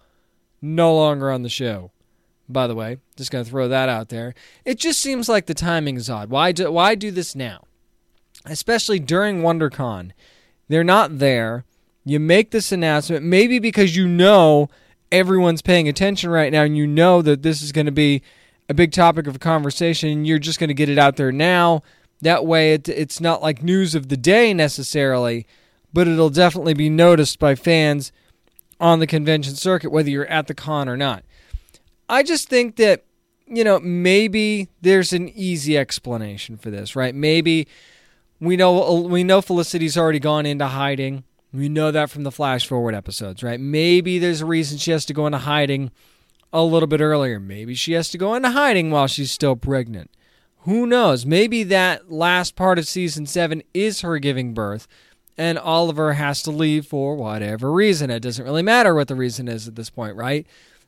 no longer on the show, by the way. Just going to throw that out there. It just seems like the timing is odd. Why do, why do this now? Especially during WonderCon. They're not there. You make this announcement, maybe because you know everyone's paying attention right now, and you know that this is going to be a big topic of conversation, and you're just going to get it out there now. That way, it, it's not like news of the day necessarily, but it'll definitely be noticed by fans on the convention circuit, whether you're at the con or not. I just think that, you know, maybe there's an easy explanation for this, right? Maybe we know we know Felicity's already gone into hiding. We know that from the Flash Forward episodes, right? Maybe there's a reason she has to go into hiding a little bit earlier. Maybe she has to go into hiding while she's still pregnant. Who knows? Maybe that last part of season seven is her giving birth, and Oliver has to leave for whatever reason. It doesn't really matter what the reason is at this point, right?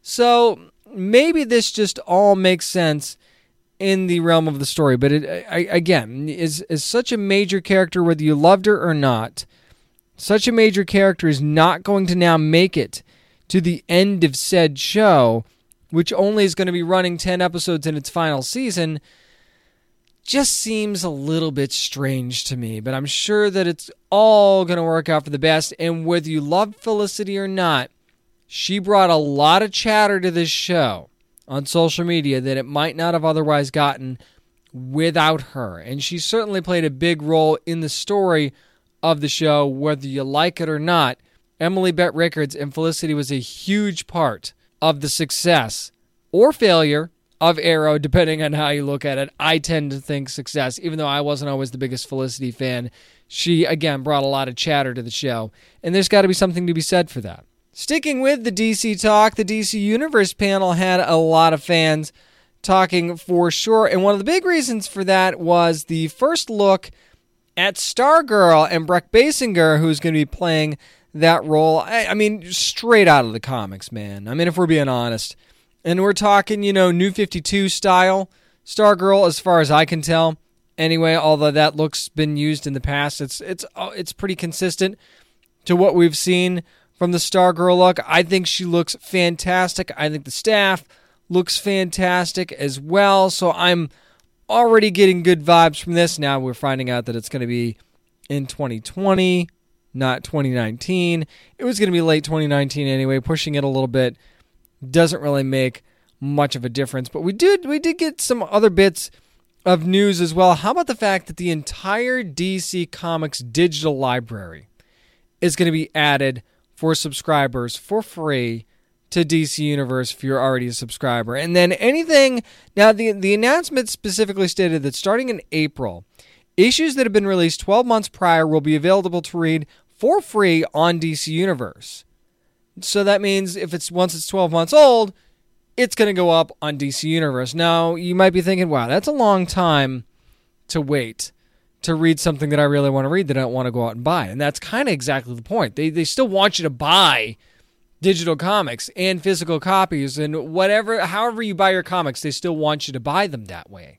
So maybe this just all makes sense in the realm of the story. But it, I, again, is, is such a major character, whether you loved her or not, such a major character is not going to now make it to the end of said show, which only is going to be running ten episodes in its final season, just seems a little bit strange to me. But I'm sure that it's all going to work out for the best. And whether you love Felicity or not, she brought a lot of chatter to this show on social media that it might not have otherwise gotten without her. And she certainly played a big role in the story of the show, whether you like it or not. Emily Bett Rickards and Felicity was a huge part of the success or failure of Arrow, depending on how you look at it. I tend to think success, even though I wasn't always the biggest Felicity fan. She, again, brought a lot of chatter to the show, and there's got to be something to be said for that. Sticking with the D C talk, the D C Universe panel had a lot of fans talking for sure, and one of the big reasons for that was the first look at Stargirl and Brec Bassinger, who's going to be playing that role. I, I mean, straight out of the comics, man. I mean, if we're being honest. And we're talking, you know, New fifty-two style Stargirl, as far as I can tell. Anyway, although that look's been used in the past, it's it's it's pretty consistent to what we've seen from the Stargirl look. I think she looks fantastic. I think the staff looks fantastic as well. So I'm already getting good vibes from this. Now we're finding out that it's going to be in twenty twenty, not twenty nineteen. It was going to be late twenty nineteen anyway. Pushing it a little bit doesn't really make much of a difference. But we did we did get some other bits of news as well. How about the fact that the entire D C Comics digital library is going to be added for subscribers for free to D C Universe if you're already a subscriber. And then anything, now the, the announcement specifically stated that starting in April, issues that have been released twelve months prior will be available to read for free on D C Universe. So that means if it's once it's twelve months old, it's going to go up on D C Universe. Now, you might be thinking, wow, that's a long time to wait to read something that I really want to read that I don't want to go out and buy. And that's kind of exactly the point. They they still want you to buy digital comics and physical copies and whatever, however you buy your comics, they still want you to buy them that way.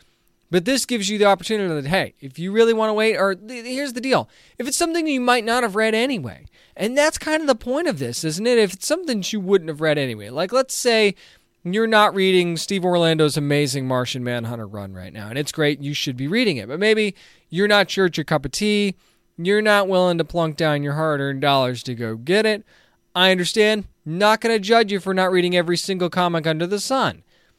But this gives you the opportunity that, hey, if you really want to wait, or th- here's the deal. If it's something you might not have read anyway, and that's kind of the point of this, isn't it? If it's something you wouldn't have read anyway, like let's say you're not reading Steve Orlando's amazing Martian Manhunter run right now, and it's great. You should be reading it. But maybe you're not sure it's your cup of tea. You're not willing to plunk down your hard-earned dollars to go get it. I understand. Not going to judge you for not reading every single comic under the sun.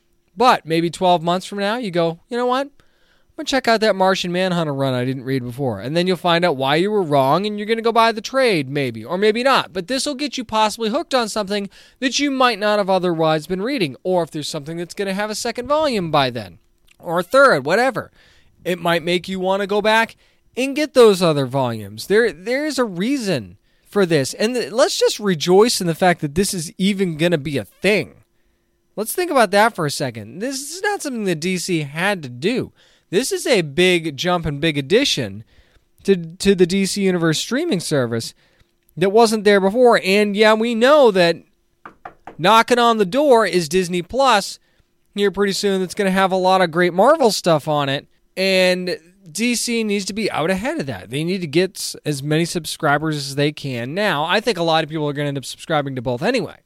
But maybe twelve months from now, you go, you know what? I'm going to check out that Martian Manhunter run I didn't read before. And then you'll find out why you were wrong, and you're going to go buy the trade, maybe. Or maybe not. But this will get you possibly hooked on something that you might not have otherwise been reading. Or if there's something that's going to have a second volume by then. Or a third, whatever. It might make you want to go back and get those other volumes. There, There's a reason for this. And th- let's just rejoice in the fact that this is even going to be a thing. Let's think about that for a second. This is not something that D C had to do. This is a big jump and big addition to, to the D C Universe streaming service that wasn't there before. And yeah, we know that knocking on the door is Disney Plus here pretty soon. That's going to have a lot of great Marvel stuff on it. And D C needs to be out ahead of that. They need to get as many subscribers as they can now. I think a lot of people are going to end up subscribing to both anyway.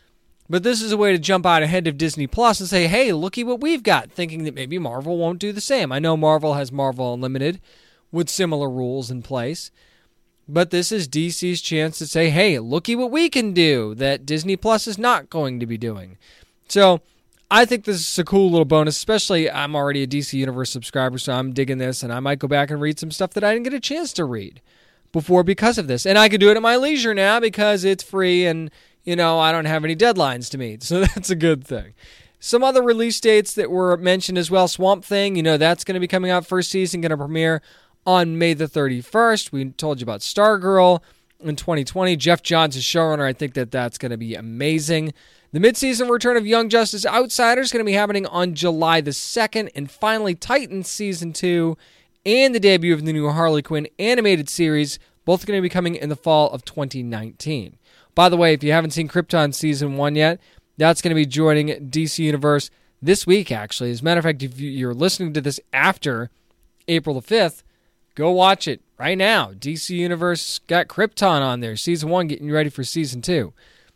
But this is a way to jump out ahead of Disney Plus and say, hey, looky what we've got, thinking that maybe Marvel won't do the same. I know Marvel has Marvel Unlimited with similar rules in place. But this is D C's chance to say, hey, looky what we can do that Disney Plus is not going to be doing. So I think this is a cool little bonus, especially I'm already a D C Universe subscriber, so I'm digging this, and I might go back and read some stuff that I didn't get a chance to read before because of this. And I can do it at my leisure now because it's free and, you know, I don't have any deadlines to meet, so that's a good thing. Some other release dates that were mentioned as well. Swamp Thing, you know, that's going to be coming out first season, going to premiere on May the thirty-first. We told you about Stargirl in twenty twenty. Jeff Johns is showrunner. I think that that's going to be amazing. The mid-season return of Young Justice Outsiders is going to be happening on July the second. And finally, Titans Season two and the debut of the new Harley Quinn animated series, both going to be coming in the fall of twenty nineteen. By the way, if you haven't seen Krypton Season one yet, that's going to be joining D C Universe this week, actually. As a matter of fact, if you're listening to this after April the fifth, go watch it right now. D C Universe got Krypton on there. Season one getting you ready for Season two.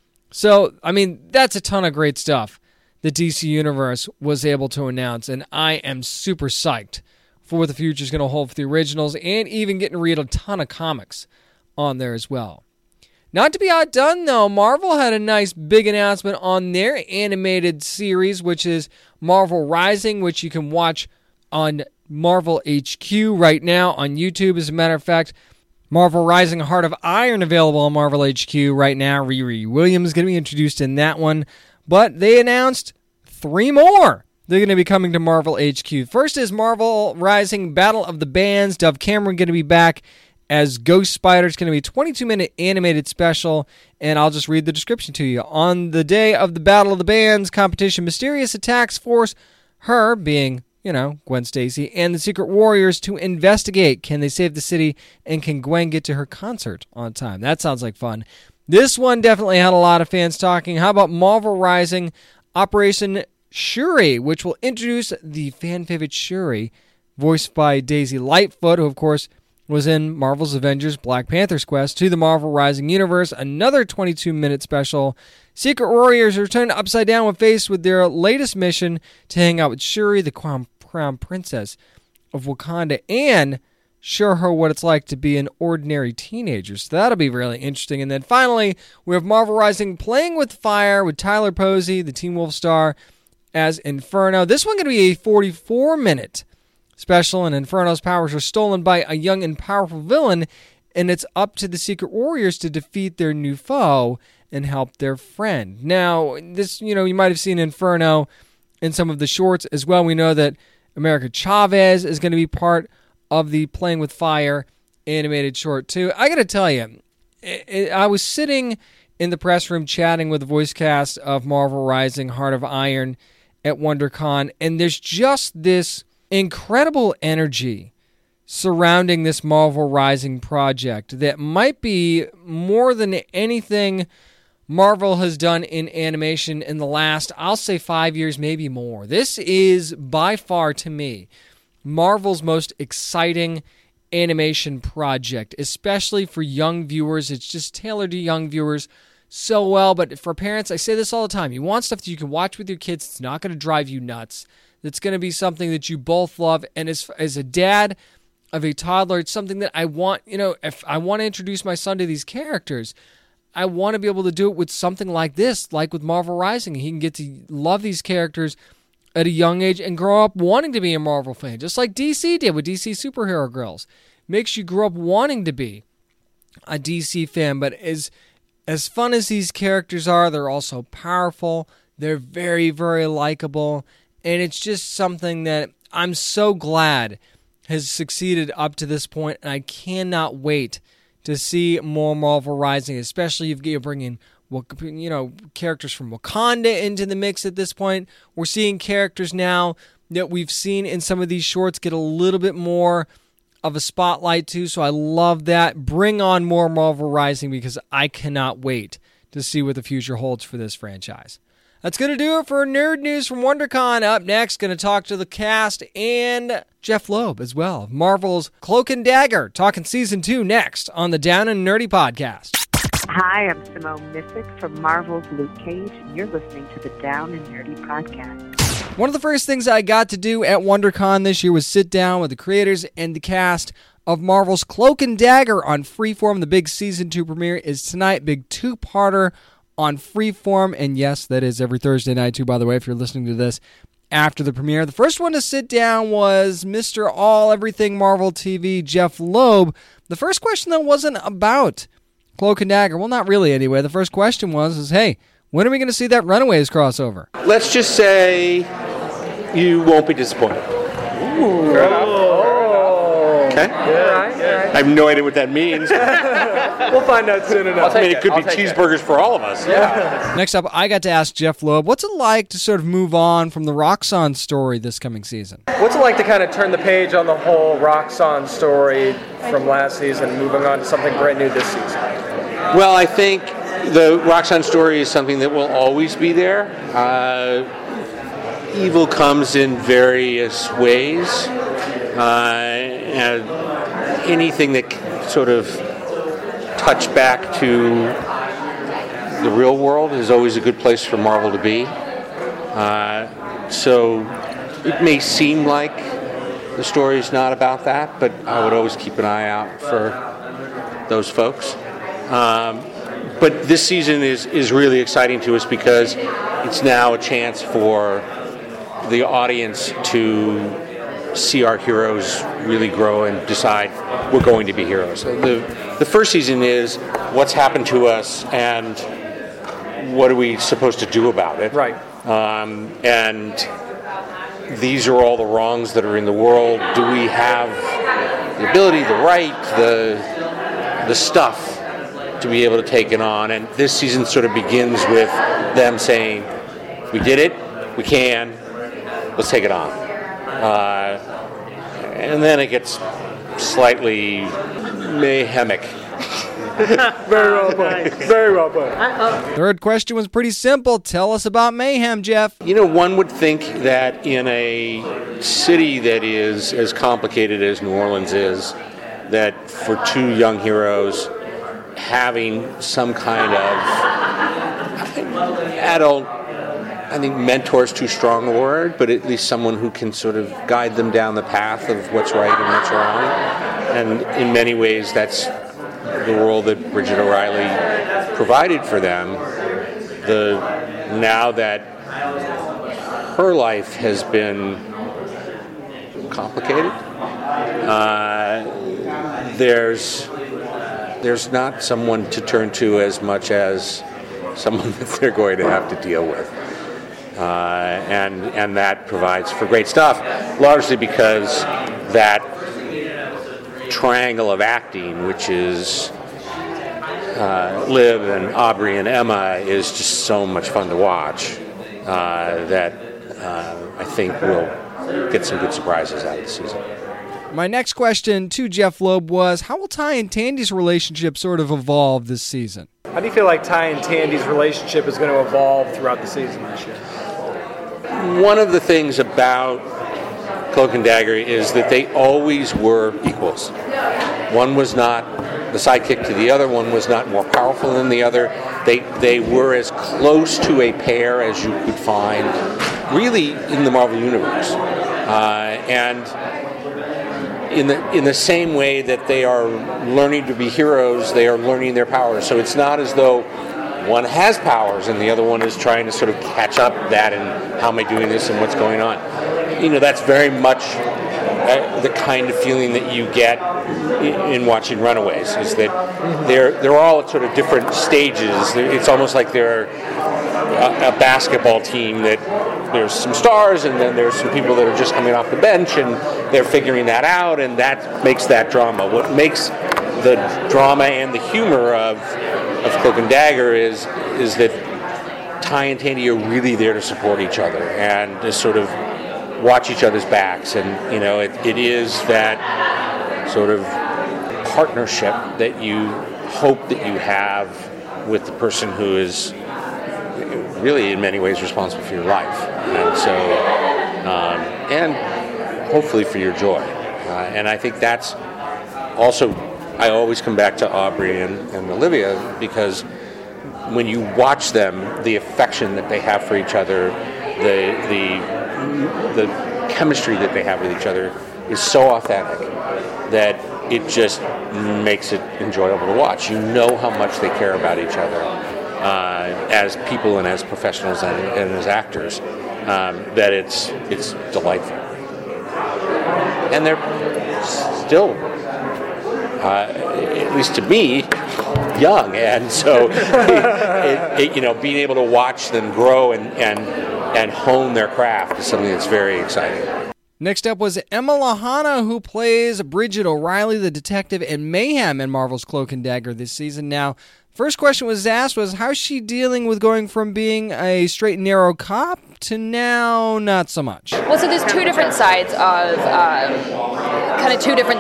So, I mean, that's a ton of great stuff that D C Universe was able to announce, and I am super psyched for what the future is going to hold for the originals, and even getting to read a ton of comics on there as well. Not to be outdone, though, Marvel had a nice big announcement on their animated series, which is Marvel Rising, which you can watch on Marvel H Q right now on YouTube. As a matter of fact, Marvel Rising Heart of Iron available on Marvel H Q right now. Riri Williams is going to be introduced in that one. But they announced three more. They're going to be coming to Marvel H Q. First is Marvel Rising Battle of the Bands. Dove Cameron going to be back as Ghost Spider. It's going to be a twenty-two minute animated special, and I'll just read the description to you. On the day of the Battle of the Bands competition, mysterious attacks force her, being, you know, Gwen Stacy, and the Secret Warriors to investigate. Can they save the city, and can Gwen get to her concert on time? That sounds like fun. This one definitely had a lot of fans talking. How about Marvel Rising Operation Shuri, which will introduce the fan favorite Shuri, voiced by Daisy Lightfoot, who, of course, was in Marvel's Avengers Black Panther's quest to the Marvel Rising universe. Another twenty-two minute special. Secret Warriors return to Upside Down when faced with their latest mission to hang out with Shuri, the crown, crown princess of Wakanda, and show her what it's like to be an ordinary teenager. So that'll be really interesting. And then finally, we have Marvel Rising Playing with Fire with Tyler Posey, the Teen Wolf star, as Inferno. This one going to be a forty-four minute special, and Inferno's powers are stolen by a young and powerful villain, and it's up to the Secret Warriors to defeat their new foe and help their friend. Now, this, you know, you might have seen Inferno in some of the shorts as well. We know that America Chavez is going to be part of the Playing with Fire animated short too. I got to tell you, it, it, I was sitting in the press room chatting with the voice cast of Marvel Rising Heart of Iron at WonderCon, and there's just this incredible energy surrounding this Marvel Rising project that might be more than anything Marvel has done in animation in the last, I'll say five years, maybe more. This is by far, to me, Marvel's most exciting animation project, especially for young viewers. It's just tailored to young viewers. so well. But for parents, I say this all the time. You want stuff that you can watch with your kids. It's not going to drive you nuts. That's going to be something that you both love. And as as a dad of a toddler, it's something that I want, you know, if I want to introduce my son to these characters, I want to be able to do it with something like this, like with Marvel Rising. He can get to love these characters at a young age and grow up wanting to be a Marvel fan, just like D C did with D C Superhero Girls. Makes you grow up wanting to be a D C fan. But as as fun as these characters are, they're also powerful. They're very, very likable. And it's just something that I'm so glad has succeeded up to this point, and I cannot wait to see more Marvel Rising, especially if you're bringing, you know, characters from Wakanda into the mix at this point. We're seeing characters now that we've seen in some of these shorts get a little bit more of a spotlight too, so I love that. Bring on more Marvel Rising because I cannot wait to see what the future holds for this franchise. That's going to do it for Nerd News from WonderCon. Up next, going to talk to the cast and Jeff Loeb as well of Marvel's Cloak and Dagger. Talking Season two next on the Down and Nerdy Podcast. Hi, I'm Simone Missick from Marvel's Luke Cage, and you're listening to the Down and Nerdy Podcast. One of the first things I got to do at WonderCon this year was sit down with the creators and the cast of Marvel's Cloak and Dagger on Freeform. The big Season two premiere is tonight, big two-parter on Freeform, and yes, that is every Thursday night too, by the way, if you're listening to this after the premiere. The first one to sit down was Mister All Everything Marvel T V, Jeff Loeb. The first question, though, wasn't about Cloak and Dagger. Well, not really anyway. The first question was, is, hey, when are we going to see that Runaways crossover? Let's just say you won't be disappointed. Ooh. Fair enough. Oh. Okay. Yeah, right, yeah. I have no idea what that means. We'll find out soon enough. I mean, it could I'll be cheeseburgers it. for all of us. Yeah. Next up, I got to ask Jeff Loeb, what's it like to sort of move on from the Roxxon story this coming season? What's it like to kind of turn the page on the whole Roxxon story from last season and moving on to something brand new this season? Well, I think the Roxxon story is something that will always be there. Uh, evil comes in various ways. Uh, and anything that sort of touch back to the real world is always a good place for Marvel to be. Uh, so it may seem like the story is not about that, but I would always keep an eye out for those folks. Um, but this season is, is really exciting to us because it's now a chance for the audience to see our heroes really grow and decide we're going to be heroes. The, the first season is what's happened to us and what are we supposed to do about it. Right. Um, and these are all the wrongs that are in the world. Do we have the ability, the right, the the stuff to be able to take it on? And this season sort of begins with them saying, we did it, we can, let's take it on. Uh, and then it gets slightly mayhemic. Very well put. Very well put. Third question was pretty simple. Tell us about Mayhem, Jeff. You know, one would think that in a city that is as complicated as New Orleans is, that for two young heroes, having some kind of adult, I think mentor is too strong a word, but at least someone who can sort of guide them down the path of what's right and what's wrong. And in many ways, that's the world that Bridget O'Reilly provided for them. The now that her life has been complicated, uh, there's there's not someone to turn to as much as someone that they're going to have to deal with. Uh, and and that provides for great stuff, largely because that triangle of acting, which is uh, Liv and Aubrey and Emma, is just so much fun to watch uh, that uh, I think we'll get some good surprises out of the season. My next question to Jeff Loeb was, how will Ty and Tandy's relationship sort of evolve this season? How do you feel like Ty and Tandy's relationship is going to evolve throughout the season this year? One of the things about Cloak and Dagger is that they always were equals. One was not the sidekick to the other one was not more powerful than the other. They they were as close to a pair as you could find, really, in the Marvel Universe. Uh, and in the in the same way that they are learning to be heroes, they are learning their powers. So it's not as though one has powers and the other one is trying to sort of catch up that and how am I doing this and what's going on. You know, that's very much uh, the kind of feeling that you get in, in watching Runaways, is that they're they're all at sort of different stages. It's almost like they're a, a basketball team that there's some stars and then there's some people that are just coming off the bench and they're figuring that out, and that makes that drama. What makes the drama and the humor of of Cloak and Dagger is is that Ty and Tandy are really there to support each other and to sort of watch each other's backs, and you know it, it is that sort of partnership that you hope that you have with the person who is really in many ways responsible for your life, and so um, and hopefully for your joy. Uh, and I think that's also, I always come back to Aubrey and, and Olivia, because when you watch them, the affection that they have for each other, the the the chemistry that they have with each other is so authentic that it just makes it enjoyable to watch. You know how much they care about each other uh, as people and as professionals and, and as actors, um, that it's it's delightful. And they're still, uh, at least to me, young, and so it, it, you know, being able to watch them grow and and and hone their craft is something that's very exciting. Next up was Emma Lahana, who plays Bridget O'Reilly, the detective in Mayhem in Marvel's Cloak and Dagger this season. Now, first question was asked was, how's she dealing with going from being a straight and narrow cop to now not so much? Well, so there's two different sides of um, kind of two different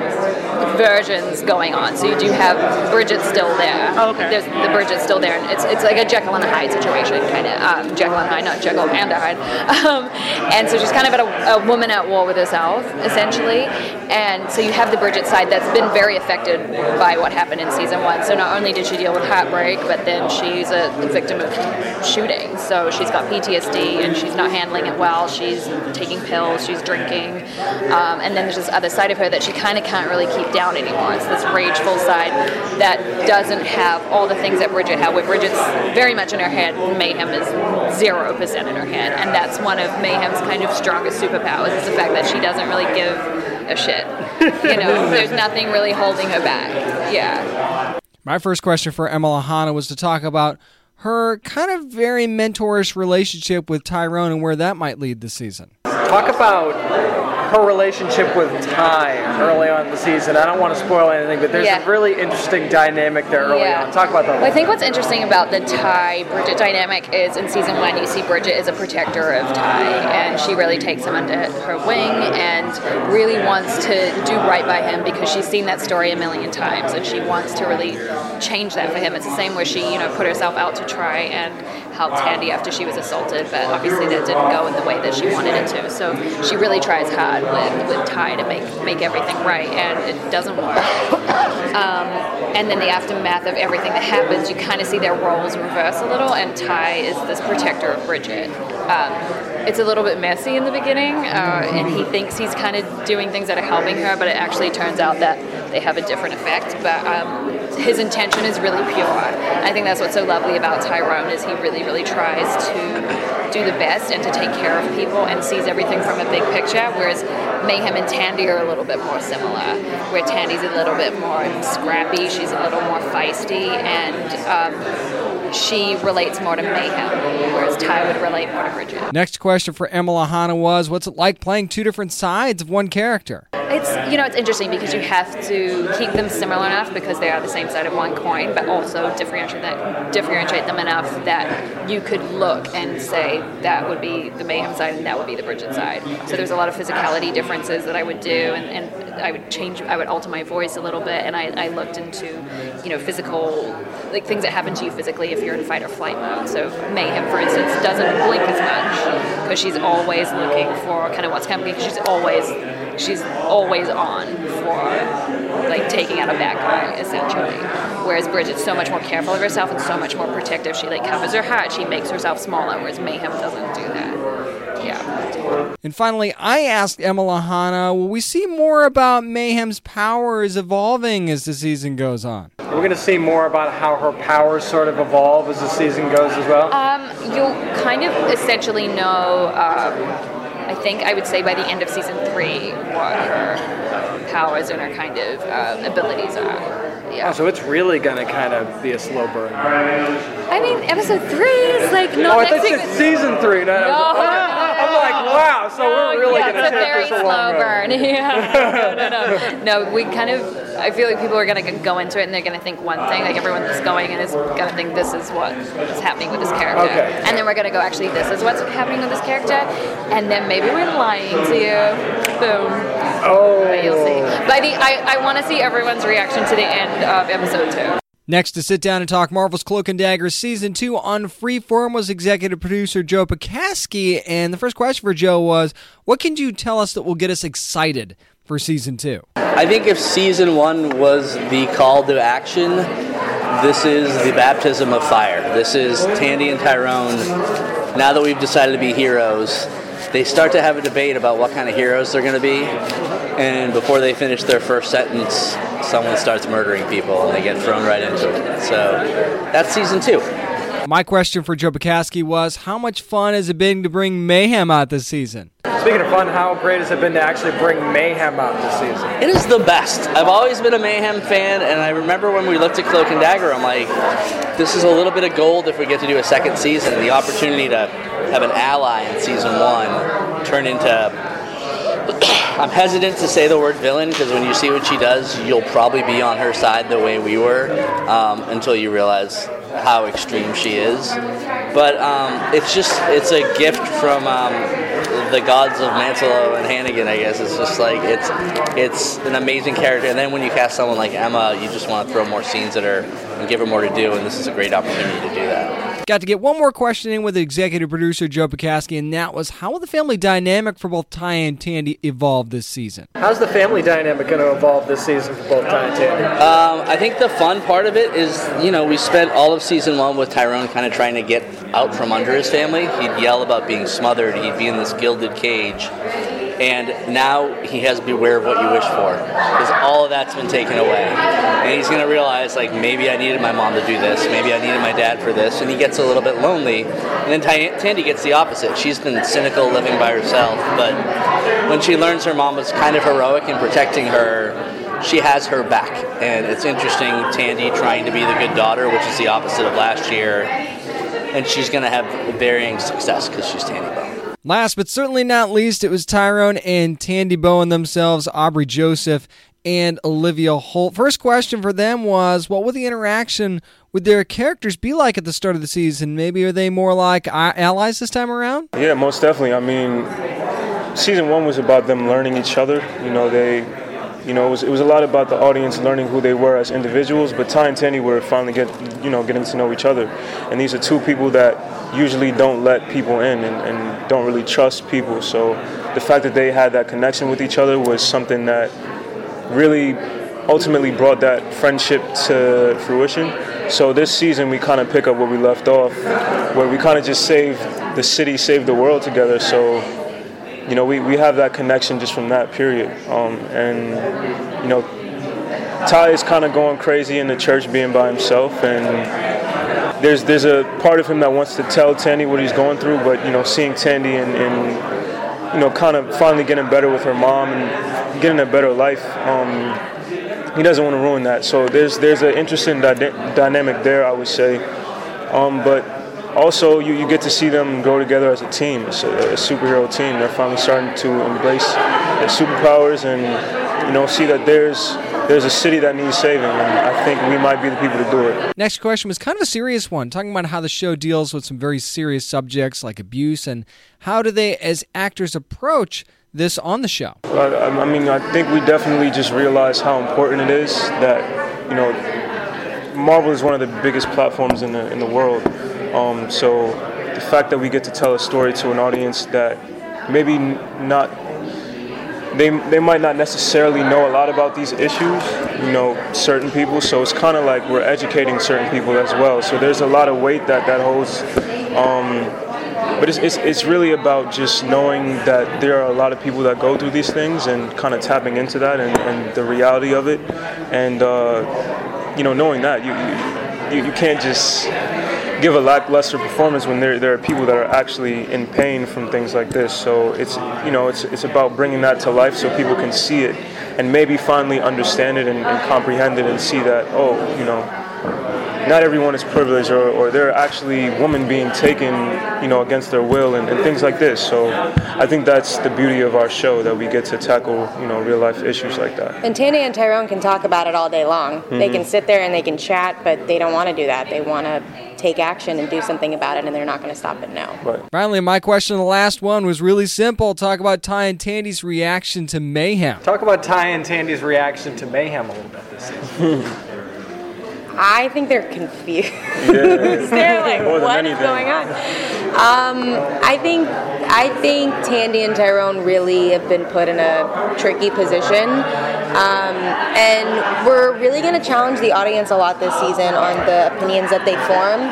versions going on. So you do have Bridget still there. Oh, okay. There's the Bridget still there, and it's it's like a Jekyll and Hyde situation, kind of. Um, Jekyll and Hyde, not Jekyll and Hyde. Um, and so she's kind of at a, a woman at war with herself, essentially. And so you have the Bridget side that's been very affected by what happened in season one. So not only did she deal with heartbreak, but then she's a victim of shooting. So she's got P T S D, and she's not handling it well. She's taking pills, she's drinking. Um, and then there's this other side of her that she kind of can't really keep down anymore. It's this rageful side that doesn't have all the things that Bridget had, where Bridget's very much in her head. Mayhem is zero percent in her head. And that's one of Mayhem's kind of strongest superpowers, is the fact that she doesn't really give a shit. You know, there's nothing really holding her back. Yeah. My first question for Emma Lahana was to talk about her kind of very mentorish relationship with Tyrone and where that might lead this season. Talk about her relationship with Ty early on in the season. I don't want to spoil anything, but there's Yeah. a really interesting dynamic there early Yeah. on. Talk about that. Well, I think what's interesting about the Ty-Bridget dynamic is in season one you see Bridget is a protector of Ty, and she really takes him under her wing and really wants to do right by him because she's seen that story a million times, and she wants to really change that for him. It's the same where she, you know, put herself out to try and help Tandy after she was assaulted, but obviously that didn't go in the way that she wanted it to. So she really tries hard with, with Ty to make make everything right, and it doesn't work. Um, and then the aftermath of everything that happens, you kind of see their roles reverse a little, and Ty is this protector of Bridget. Um, it's a little bit messy in the beginning, uh, and he thinks he's kind of doing things that are helping her, but it actually turns out that they have a different effect. But um, his intention is really pure. I think that's what's so lovely about Tyrone, is he really, really tries to do the best and to take care of people and sees everything from a big picture, whereas Mayhem and Tandy are a little bit more similar, where Tandy's a little bit more scrappy, she's a little more feisty, and um, she relates more to Mayhem, whereas Ty would relate more to Bridget. Next question for Emma Lahana was, what's it like playing two different sides of one character? It's, you know, it's interesting because you have to keep them similar enough because they are the same side of one coin, but also differentiate that, differentiate them enough that you could look and say that would be the Mayhem side and that would be the Bridget side. So there's a lot of physicality differences that I would do, and, and I would change, I would alter my voice a little bit, and I, I looked into, you know, physical, like things that happen to you physically if you're in fight or flight mode. So Mayhem, for instance, doesn't blink as much because she's always looking for kind of what's coming, because she's always, she's always always on for like taking out a bad guy, essentially. Whereas Bridget's so much more careful of herself and so much more protective. She like covers her heart, she makes herself smaller, whereas Mayhem doesn't do that. Yeah. And finally, I asked Emma Lahana, will we see more about Mayhem's powers evolving as the season goes on? We're going to see more about how her powers sort of evolve as the season goes as well? Um, you'll kind of essentially know, um, I think I would say by the end of season three, what her powers and her kind of um, abilities are. Yeah. Oh, so it's really going to kind of be a slow burn. I mean, episode three is like not Oh, I next thought you season. said season three. No, No, ah, I'm like, wow, so we're really yeah, going to it's a take very this a slow long burn. road. Yeah, no, no, no. No, we kind of, I feel like people are going to go into it and they're going to think one thing, like everyone that's going in is going to think this is what is happening with this character. Okay. And then we're going to go, actually, this is what's happening with this character. And then maybe we're lying to you. Boom. Oh. But you'll see. By the, I, I want to see everyone's reaction to the end of episode two. Next to sit down and talk Marvel's Cloak and Dagger Season two on Freeform was executive producer Joe Pekaski, and the first question for Joe was, what can you tell us that will get us excited for Season two? I think if Season one was the call to action, this is the baptism of fire. This is Tandy and Tyrone, now that we've decided to be heroes, they start to have a debate about what kind of heroes they're going to be, and before they finish their first sentence, someone starts murdering people and they get thrown right into it. So that's season two. My question for Joe Pekaski was, how much fun has it been to bring Mayhem out this season? Speaking of fun, how great has it been to actually bring Mayhem out this season? It is the best. I've always been a Mayhem fan, and I remember when we looked at Cloak and Dagger, I'm like, this is a little bit of gold if we get to do a second season. The opportunity to have an ally in season one turn into... I'm hesitant to say the word villain, because when you see what she does, you'll probably be on her side the way we were, um, until you realize how extreme she is. But um, it's just, it's a gift from um, the gods of Mantelo and Hannigan, I guess. It's just like, it's it's an amazing character. And then when you cast someone like Emma, you just want to throw more scenes at her and give her more to do, and this is a great opportunity to do that. Got to get one more question in with executive producer Joe Pekaski, and that was, how will the family dynamic for both Ty and Tandy evolve this season? How's the family dynamic going to evolve this season for both Ty and Tandy? Um, I think the fun part of it is, you know, we spent all of season one with Tyrone kind of trying to get out from under his family. He'd yell about being smothered. He'd be in this gilded cage. And now he has Beware of What You Wish For, because all of that's been taken away. And he's going to realize, like, maybe I needed my mom to do this, maybe I needed my dad for this, and he gets a little bit lonely. And then Ty- Tandy gets the opposite. She's been cynical, living by herself, but when she learns her mom was kind of heroic in protecting her, she has her back. And it's interesting, Tandy trying to be the good daughter, which is the opposite of last year, and she's going to have varying success because she's Tandy Bowen. Last but certainly not least, it was Tyrone and Tandy Bowen themselves, Aubrey Joseph and Olivia Holt. First question for them was, what will the interaction with their characters be like at the start of the season? Maybe are they more like allies this time around? Yeah, most definitely. I mean, season one was about them learning each other. You know, they, you know, it was it was a lot about the audience learning who they were as individuals. But Ty and Tandy were finally get, you know, getting to know each other. And these are two people that usually don't let people in and, and don't really trust people. So the fact that they had that connection with each other was something that really ultimately brought that friendship to fruition. So this season we kind of pick up where we left off, where we kind of just saved the city, saved the world together. So, you know, we, we have that connection just from that period. Um, and, you know, Ty is kind of going crazy in the church being by himself, and There's there's a part of him that wants to tell Tandy what he's going through, but, you know, seeing Tandy and, and you know, kind of finally getting better with her mom and getting a better life, um, he doesn't want to ruin that. So there's there's an interesting dy- dynamic there, I would say. Um, but also you, you get to see them grow together as a team, it's a, a superhero team. They're finally starting to embrace their superpowers and, you know, see that there's there's a city that needs saving, and I think we might be the people to do it. Next question was kind of a serious one, talking about how the show deals with some very serious subjects like abuse, and how do they, as actors, approach this on the show? Uh, I mean, I think we definitely just realize how important it is that, you know, Marvel is one of the biggest platforms in the in the world. Um, so the fact that we get to tell a story to an audience that maybe not they they might not necessarily know a lot about these issues, you know, certain people. So it's kind of like we're educating certain people as well. So there's a lot of weight that that holds. Um, but it's, it's it's really about just knowing that there are a lot of people that go through these things and kind of tapping into that and, and the reality of it, and uh, you know, knowing that you, you you can't just give a lackluster performance when there there are people that are actually in pain from things like this. So it's you know it's it's about bringing that to life so people can see it and maybe finally understand it and, and comprehend it and see that, oh, you know, not everyone is privileged, or, or there are actually women being taken, you know, against their will and, and things like this. So I think that's the beauty of our show, that we get to tackle, you know, real life issues like that. And Tandy and Tyrone can talk about it all day long. Mm-hmm. They can sit there and they can chat, but they don't want to do that. They want to take action and do something about it, and they're not going to stop it now. Right. Finally, my question, the last one, was really simple. Talk about Ty and Tandy's reaction to Mayhem. Talk about Ty and Tandy's reaction to Mayhem a little bit this season. I think they're confused. Yeah. They're like, More than what is anything. going on? Um, I think I think Tandy and Tyrone really have been put in a tricky position. Um, and we're really going to challenge the audience a lot this season on the opinions that they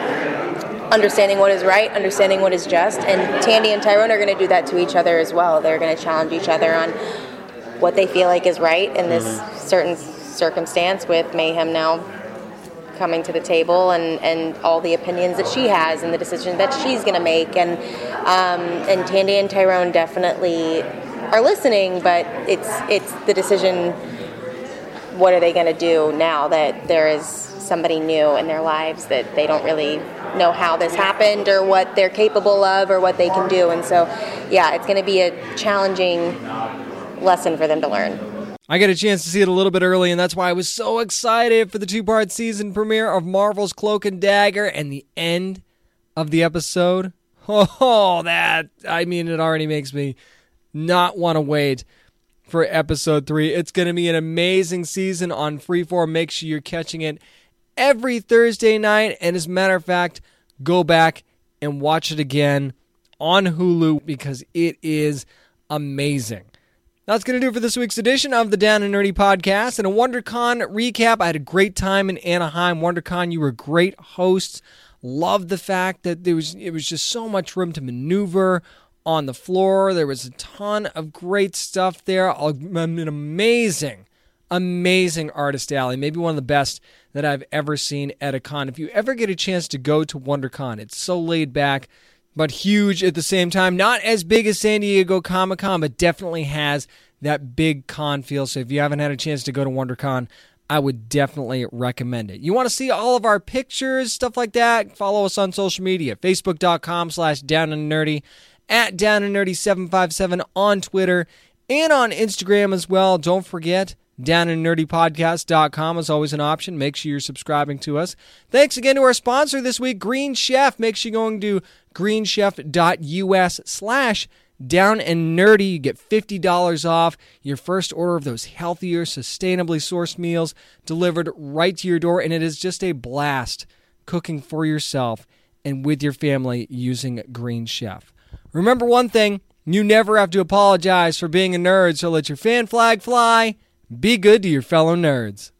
form, understanding what is right, understanding what is just. And Tandy and Tyrone are going to do that to each other as well. They're going to challenge each other on what they feel like is right in this mm-hmm. certain circumstance, with Mayhem now coming to the table, and, and all the opinions that she has and the decision that she's going to make. And um, and Tandy and Tyrone definitely are listening, but it's it's the decision, what are they going to do now that there is somebody new in their lives that they don't really know how this happened or what they're capable of or what they can do. And so, yeah, it's going to be a challenging lesson for them to learn. I got a chance to see it a little bit early, and that's why I was so excited for the two-part season premiere of Marvel's Cloak and Dagger, and the end of the episode. Oh, that, I mean, it already makes me not want to wait for episode three. It's going to be an amazing season on Freeform. Make sure you're catching it every Thursday night, and as a matter of fact, go back and watch it again on Hulu because it is amazing. That's going to do it for this week's edition of the Down and Nerdy Podcast and a WonderCon recap. I had a great time in Anaheim. WonderCon, you were great hosts. Loved the fact that there was it was just so much room to maneuver on the floor. There was a ton of great stuff there. An amazing, amazing artist alley. Maybe one of the best that I've ever seen at a con. If you ever get a chance to go to WonderCon, it's so laid back, but huge at the same time. Not as big as San Diego Comic-Con, but definitely has that big con feel. So if you haven't had a chance to go to WonderCon, I would definitely recommend it. You want to see all of our pictures, stuff like that? Follow us on social media. Facebook.com slash Down and Nerdy, at Down and Nerdy seven five seven on Twitter, and on Instagram as well. Don't forget, down and nerdy podcast dot com is always an option. Make sure you're subscribing to us. Thanks again to our sponsor this week, Green Chef. Make sure you're going to greenchef.us slash down and nerdy. You get fifty dollars off your first order of those healthier, sustainably sourced meals delivered right to your door. And it is just a blast cooking for yourself and with your family using Green Chef. Remember one thing, you never have to apologize for being a nerd, so let your fan flag fly. Be good to your fellow nerds.